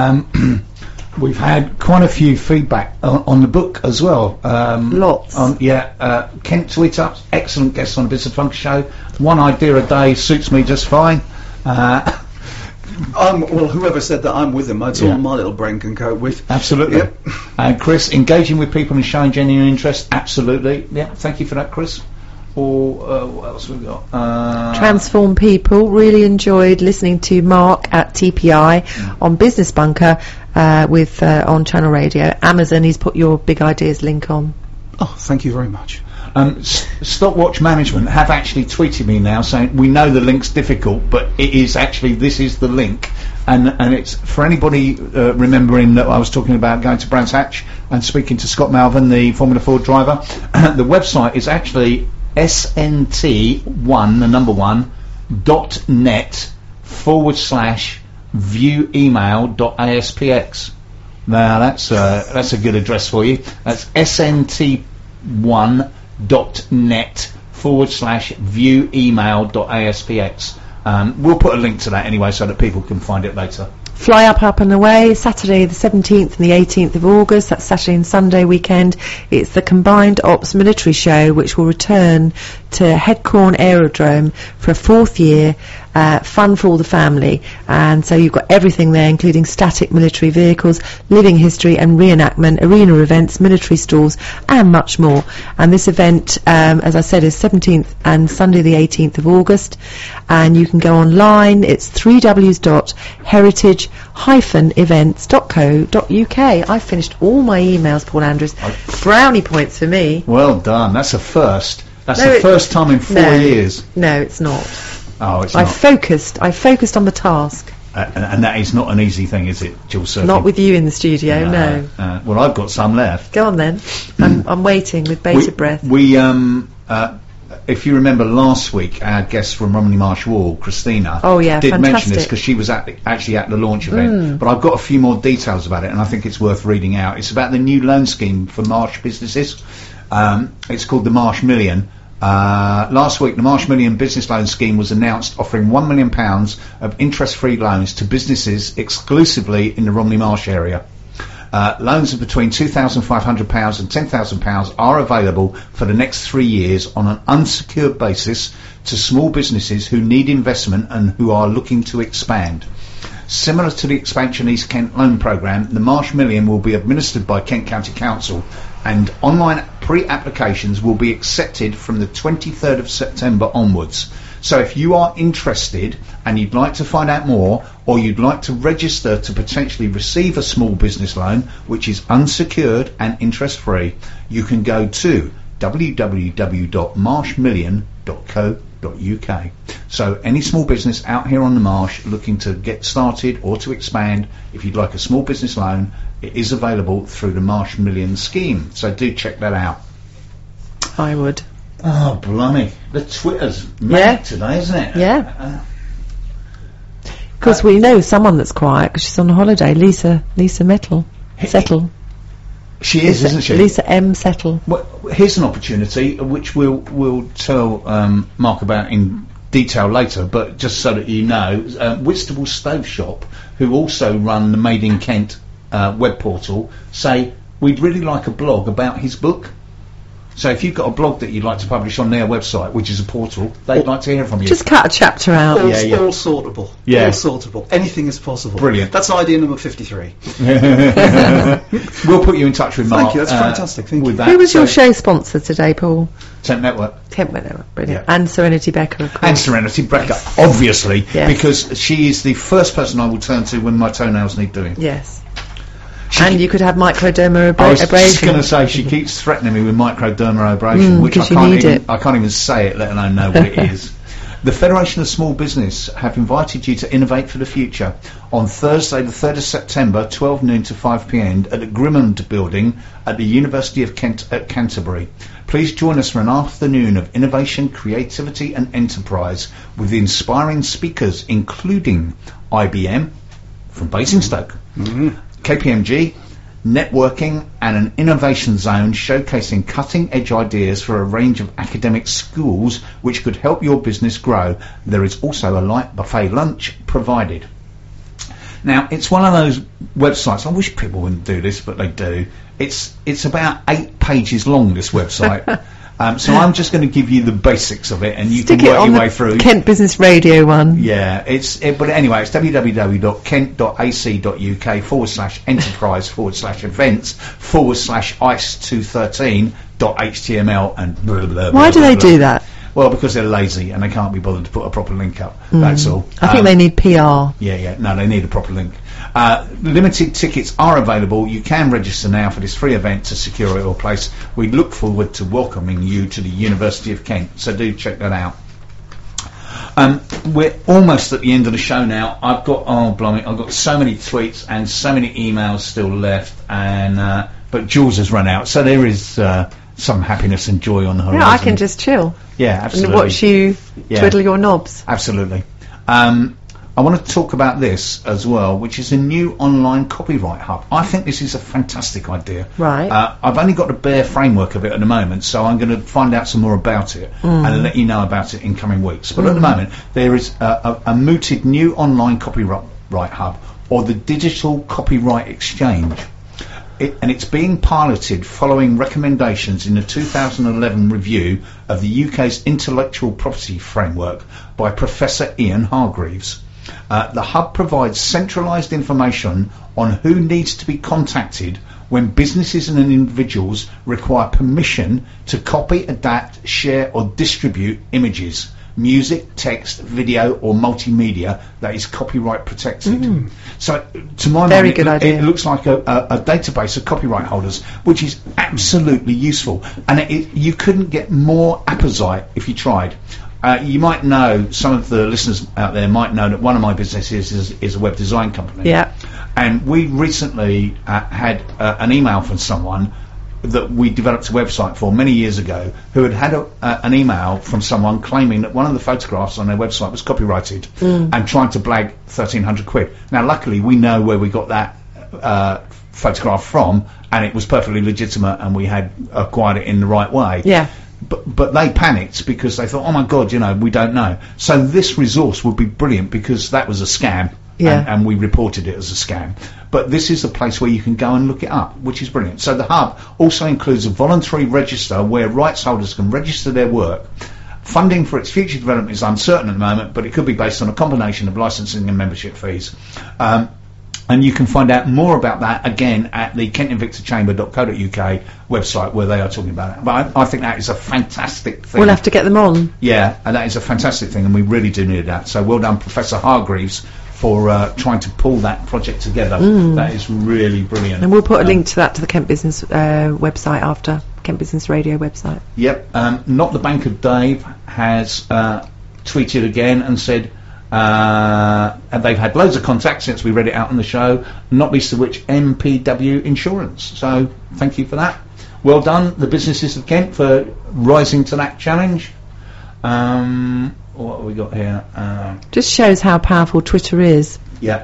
Um, we've had quite a few feedback on, on the book as well. Um, Lots. On, yeah. Uh, Kent Twitter, excellent guest on the Business Funk Show. One idea a day suits me just fine. Uh, Um, well, whoever said that, I'm with them. That's Yeah. all my little brain can cope with. absolutely. Yep. And Chris, engaging with people and showing genuine interest, absolutely. Yeah. Thank you for that, Chris. Or uh, what else we got? Uh, Transform People. Really enjoyed listening to Mark at T P I on Business Bunker uh, with uh, on Channel Radio. Amazon, he's put your Big Ideas link on. Oh, thank you very much. Um, S- Stopwatch Management have actually tweeted me now saying we know the link's difficult, but it is actually, this is the link, and and it's for anybody uh, remembering that I was talking about going to Brands Hatch and speaking to Scott Malvern, the Formula Ford driver. The website is actually S N T one, the number one, dot net forward slash view email dot A S P X. Now that's uh, that's a good address for you. That's S N T one dot net forward slash view email dot A S P X. Um, we'll put a link to that anyway so that people can find it later. Fly Up, Up and Away, Saturday the seventeenth and the eighteenth of August. That's Saturday and Sunday weekend. It's the Combined Ops Military Show, which will return to Headcorn Aerodrome for a fourth year. Uh, fun for all the family. And so you've got everything there, including static military vehicles, living history and reenactment, arena events, military stalls, and much more. And this event, um, as I said, is seventeenth and Sunday the eighteenth of August. And you can go online. It's w w w dot heritage dash events dot co dot u k. I finished all my emails, Paul Andrews. Brownie points for me. Well done. That's a first. That's No, the it- first time in four no, years. No, it's not. Oh, it's I not. focused. I focused on the task. Uh, and, and that is not an easy thing, is it, Jules Sirkin? Not with you in the studio, no. Uh, well, I've got some left. Go on then. I'm, I'm waiting with bated we, breath. We um, uh, if you remember last week, our guest from Romney Marsh Wall, Christina, Oh, yeah, did mention this fantastic. because she was at the, actually at the launch event. But I've got a few more details about it, and I think it's worth reading out. It's about the new loan scheme for Marsh businesses. Um, it's called the Marsh Million. Uh, last week, the Marsh Million business loan scheme was announced, offering one million pounds of interest-free loans to businesses exclusively in the Romney Marsh area. Uh, loans of between two thousand five hundred pounds and ten thousand pounds are available for the next three years on an unsecured basis to small businesses who need investment and who are looking to expand. Similar to the Expansion East Kent loan programme, the Marsh Million will be administered by Kent County Council, and online pre-applications will be accepted from the twenty-third of September onwards. So if you are interested and you'd like to find out more, or you'd like to register to potentially receive a small business loan which is unsecured and interest free, you can go to w w w dot marsh million dot co dot u k. So any small business out here on the Marsh looking to get started or to expand, if you'd like a small business loan, it is available through the Marsh Million scheme. So do check that out. I would. Oh, blimey. The Twitter's Yeah. manic today, isn't it? Yeah. Uh, Because we know someone that's quiet because she's on holiday. Lisa, Lisa Mettle, Settle. she is, Lisa, isn't she? Lisa M. Settle. Well, here's an opportunity which we'll we'll tell um, Mark about in detail later, but just so that you know, uh, Whitstable Stove Shop, who also run the Made in Kent uh, web portal, say we'd really like a blog about his book. So if you've got a blog that you'd like to publish on their website, which is a portal, they'd like to hear from you. Just cut a chapter out. All, Yeah, yeah. all sortable. Yeah. All sortable. Anything is possible. Brilliant. That's idea number fifty-three. We'll put you in touch with Mark. Thank you, that's fantastic, thank with you. That. Who was So, your show sponsor today, Paul? Tent Network. Kent Network, brilliant. Yeah. And Serenity Becker, of course. And Serenity Brecker, obviously, Yes. because she is the first person I will turn to when my toenails need doing. Yes. She And you could have microderma abra- I was just abrasion. going to say she keeps threatening me with microdermabrasion, Mm, which I 'cause you can't need even it. I can't even say it, let alone know what it is. The Federation of Small Business have invited you to innovate for the future on Thursday, the third of September, twelve noon to five p m at the Grimmond Building at the University of Kent at Canterbury. Please join us for an afternoon of innovation, creativity, and enterprise with inspiring speakers, including I B M from Basingstoke, K P M G, networking, and an innovation zone showcasing cutting-edge ideas for a range of academic schools which could help your business grow. There is also a light buffet lunch provided. Now, it's one of those websites, I wish people wouldn't do this, but they do. It's it's about eight pages long, this website. um, so I'm just going to give you the basics of it, and you Stick can it work on your the way through. Kent Business Radio one. Yeah, it's it, but anyway, it's w w w dot kent dot a c dot u k forward slash enterprise forward slash events forward slash ice two thirteen dot html and blah, blah, blah, Why do blah, they blah. do that? Well, because they're lazy and they can't be bothered to put a proper link up. That's all. I think Um, they need P R. Yeah, yeah. No, they need a proper link. Uh, limited tickets are available. You can register now for this free event to secure your place. We look forward to welcoming you to the University of Kent. So do check that out. Um, we're almost at the end of the show now. I've got oh blimey, I've got so many tweets and so many emails still left, and uh, but Jules has run out, so there is uh, some happiness and joy on the horizon. Yeah, I can just chill yeah, and absolutely. watch you Yeah. twiddle your knobs. Absolutely. Um, I want to talk about this as well, which is a new online copyright hub. I think this is a fantastic idea. Right. Uh, I've only got the bare framework of it at the moment, so I'm going to find out some more about it and let you know about it in coming weeks. But at the moment, there is a, a, a mooted new online copyright hub, or the Digital Copyright Exchange. It, and it's being piloted following recommendations in the two thousand eleven review of the U K's intellectual property framework by Professor Ian Hargreaves. Uh, the hub provides centralised information on who needs to be contacted when businesses and individuals require permission to copy, adapt, share or distribute images, music, text, video or multimedia that is copyright protected. So to my Very mind good it, idea. it looks like a, a, a database of copyright holders, which is absolutely useful, and it, it, you couldn't get more apposite if you tried. Uh, you might know, some of the listeners out there might know that one of my businesses is, is a web design company. Yeah. And we recently uh, had uh, an email from someone that we developed a website for many years ago, who had had a, uh, an email from someone claiming that one of the photographs on their website was copyrighted and trying to blag thirteen hundred quid. Now, luckily, we know where we got that uh, photograph from, and it was perfectly legitimate, and we had acquired it in the right way. Yeah. But, but they panicked because they thought, oh my God, you know, we don't know. So this resource would be brilliant because that was a scam. Yeah. And, and we reported it as a scam. But this is a place where you can go and look it up, which is brilliant. So the hub also includes a voluntary register where rights holders can register their work. Funding for its future development is uncertain at the moment, but it could be based on a combination of licensing and membership fees. Um, and you can find out more about that again at the kent invicta chamber dot co dot U K website, where they are talking about it. But I, I think that is a fantastic thing. We'll have to get them on. Yeah, and that is a fantastic thing, and we really do need that. So well done, Professor Hargreaves, for uh, trying to pull that project together. Mm. That is really brilliant. And we'll put a Um, link to that to the Kent Business uh, website after, Kent Business Radio website. Yep. Um, Not the Banker Dave has uh, tweeted again and said, uh, and they've had loads of contacts since we read it out on the show, not least of which M P W Insurance. So thank you for that. Well done, the businesses of Kent, for rising to that challenge. Um, what have we got here? Uh, Just shows how powerful Twitter is. yeah.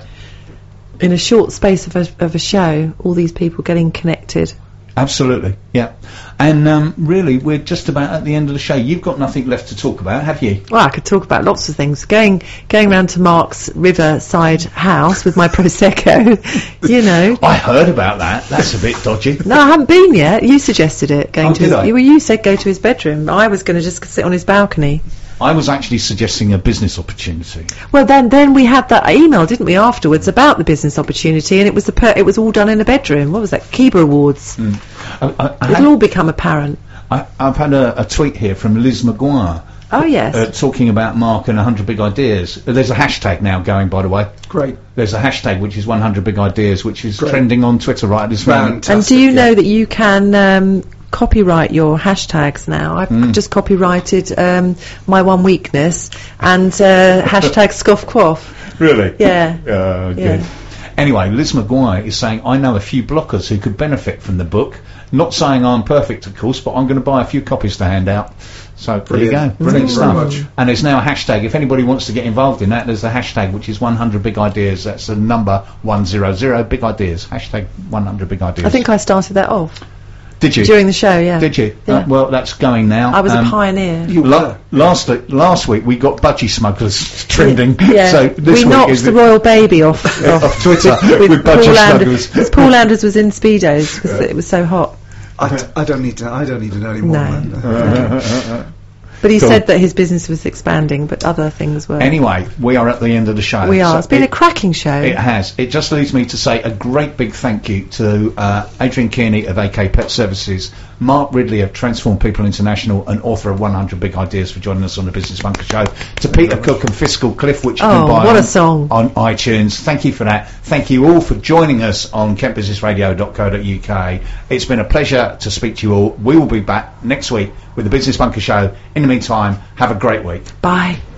In a short space of a, of a show, all these people getting connected. Absolutely, yeah. And um, really, we're just about at the end of the show. You've got nothing left to talk about, have you? Well, I could talk about lots of things. Going going round to Mark's Riverside house with my Prosecco, you know. I heard about that. That's a bit dodgy. No, I haven't been yet. You suggested it. Going Oh, to did his, I? Well, you said go to his bedroom. I was going to just sit on his balcony. I was actually suggesting a business opportunity. Well, then then we had that email, didn't we, afterwards about the business opportunity, and it was the per- it was all done in a bedroom. What was that? Kiba Awards. Mm. I, I, I, It'll had, all become apparent. I, I've had a, a tweet here from Liz Maguire Oh yes. uh, talking about Mark and one hundred Big Ideas. There's a hashtag now going, by the way. Great. There's a hashtag which is one hundred Big Ideas, which is Great. trending on Twitter right this moment. And do you Fantastic, know yeah. that you can um, copyright your hashtags now? I've Mm. just copyrighted um, my one weakness and uh, hashtag scoff quaff. Really? Yeah. Uh, good. Yeah. Anyway, Liz Maguire is saying, I know a few blockers who could benefit from the book. Not saying I'm perfect, of course, but I'm going to buy a few copies to hand out. So Brilliant. there you go. Brilliant Thank you very stuff. much. And there's now a hashtag. If anybody wants to get involved in that, there's a hashtag which is one hundred Big Ideas. That's the number one hundred Big Ideas. Hashtag one hundred Big Ideas. I think I started that off Did you? during the show. Yeah. Did you? Yeah. Uh, well, that's going now. I was Um, a pioneer. You La- were. last last week we got budgie smugglers trending. Yeah. So this we week knocked is the it- royal baby off off, off Twitter with, with Paul budgie Landers. smugglers. Because Paul Landers was in speedos because it was so hot. I, d- I don't need to. I don't need to know anymore. No. Man. But he Cool. said that his business was expanding, but other things were. Anyway, we are at the end of the show. we are. So It's been it- a cracking show. It has. It just leaves me to say a great big thank you to uh, Adrian Kearney of A K Pet Services, Mark Ridley of Transform People International and author of one hundred Big Ideas for joining us on the Business Bunker Show, to Peter Cook and Fiscal Cliff, which you Oh, can buy what a on, song. on iTunes. Thank you for that. Thank you all for joining us on kent business radio dot co dot U K. It's been a pleasure to speak to you all. We will be back next week with the Business Bunker Show. In the meantime, have a great week. Bye.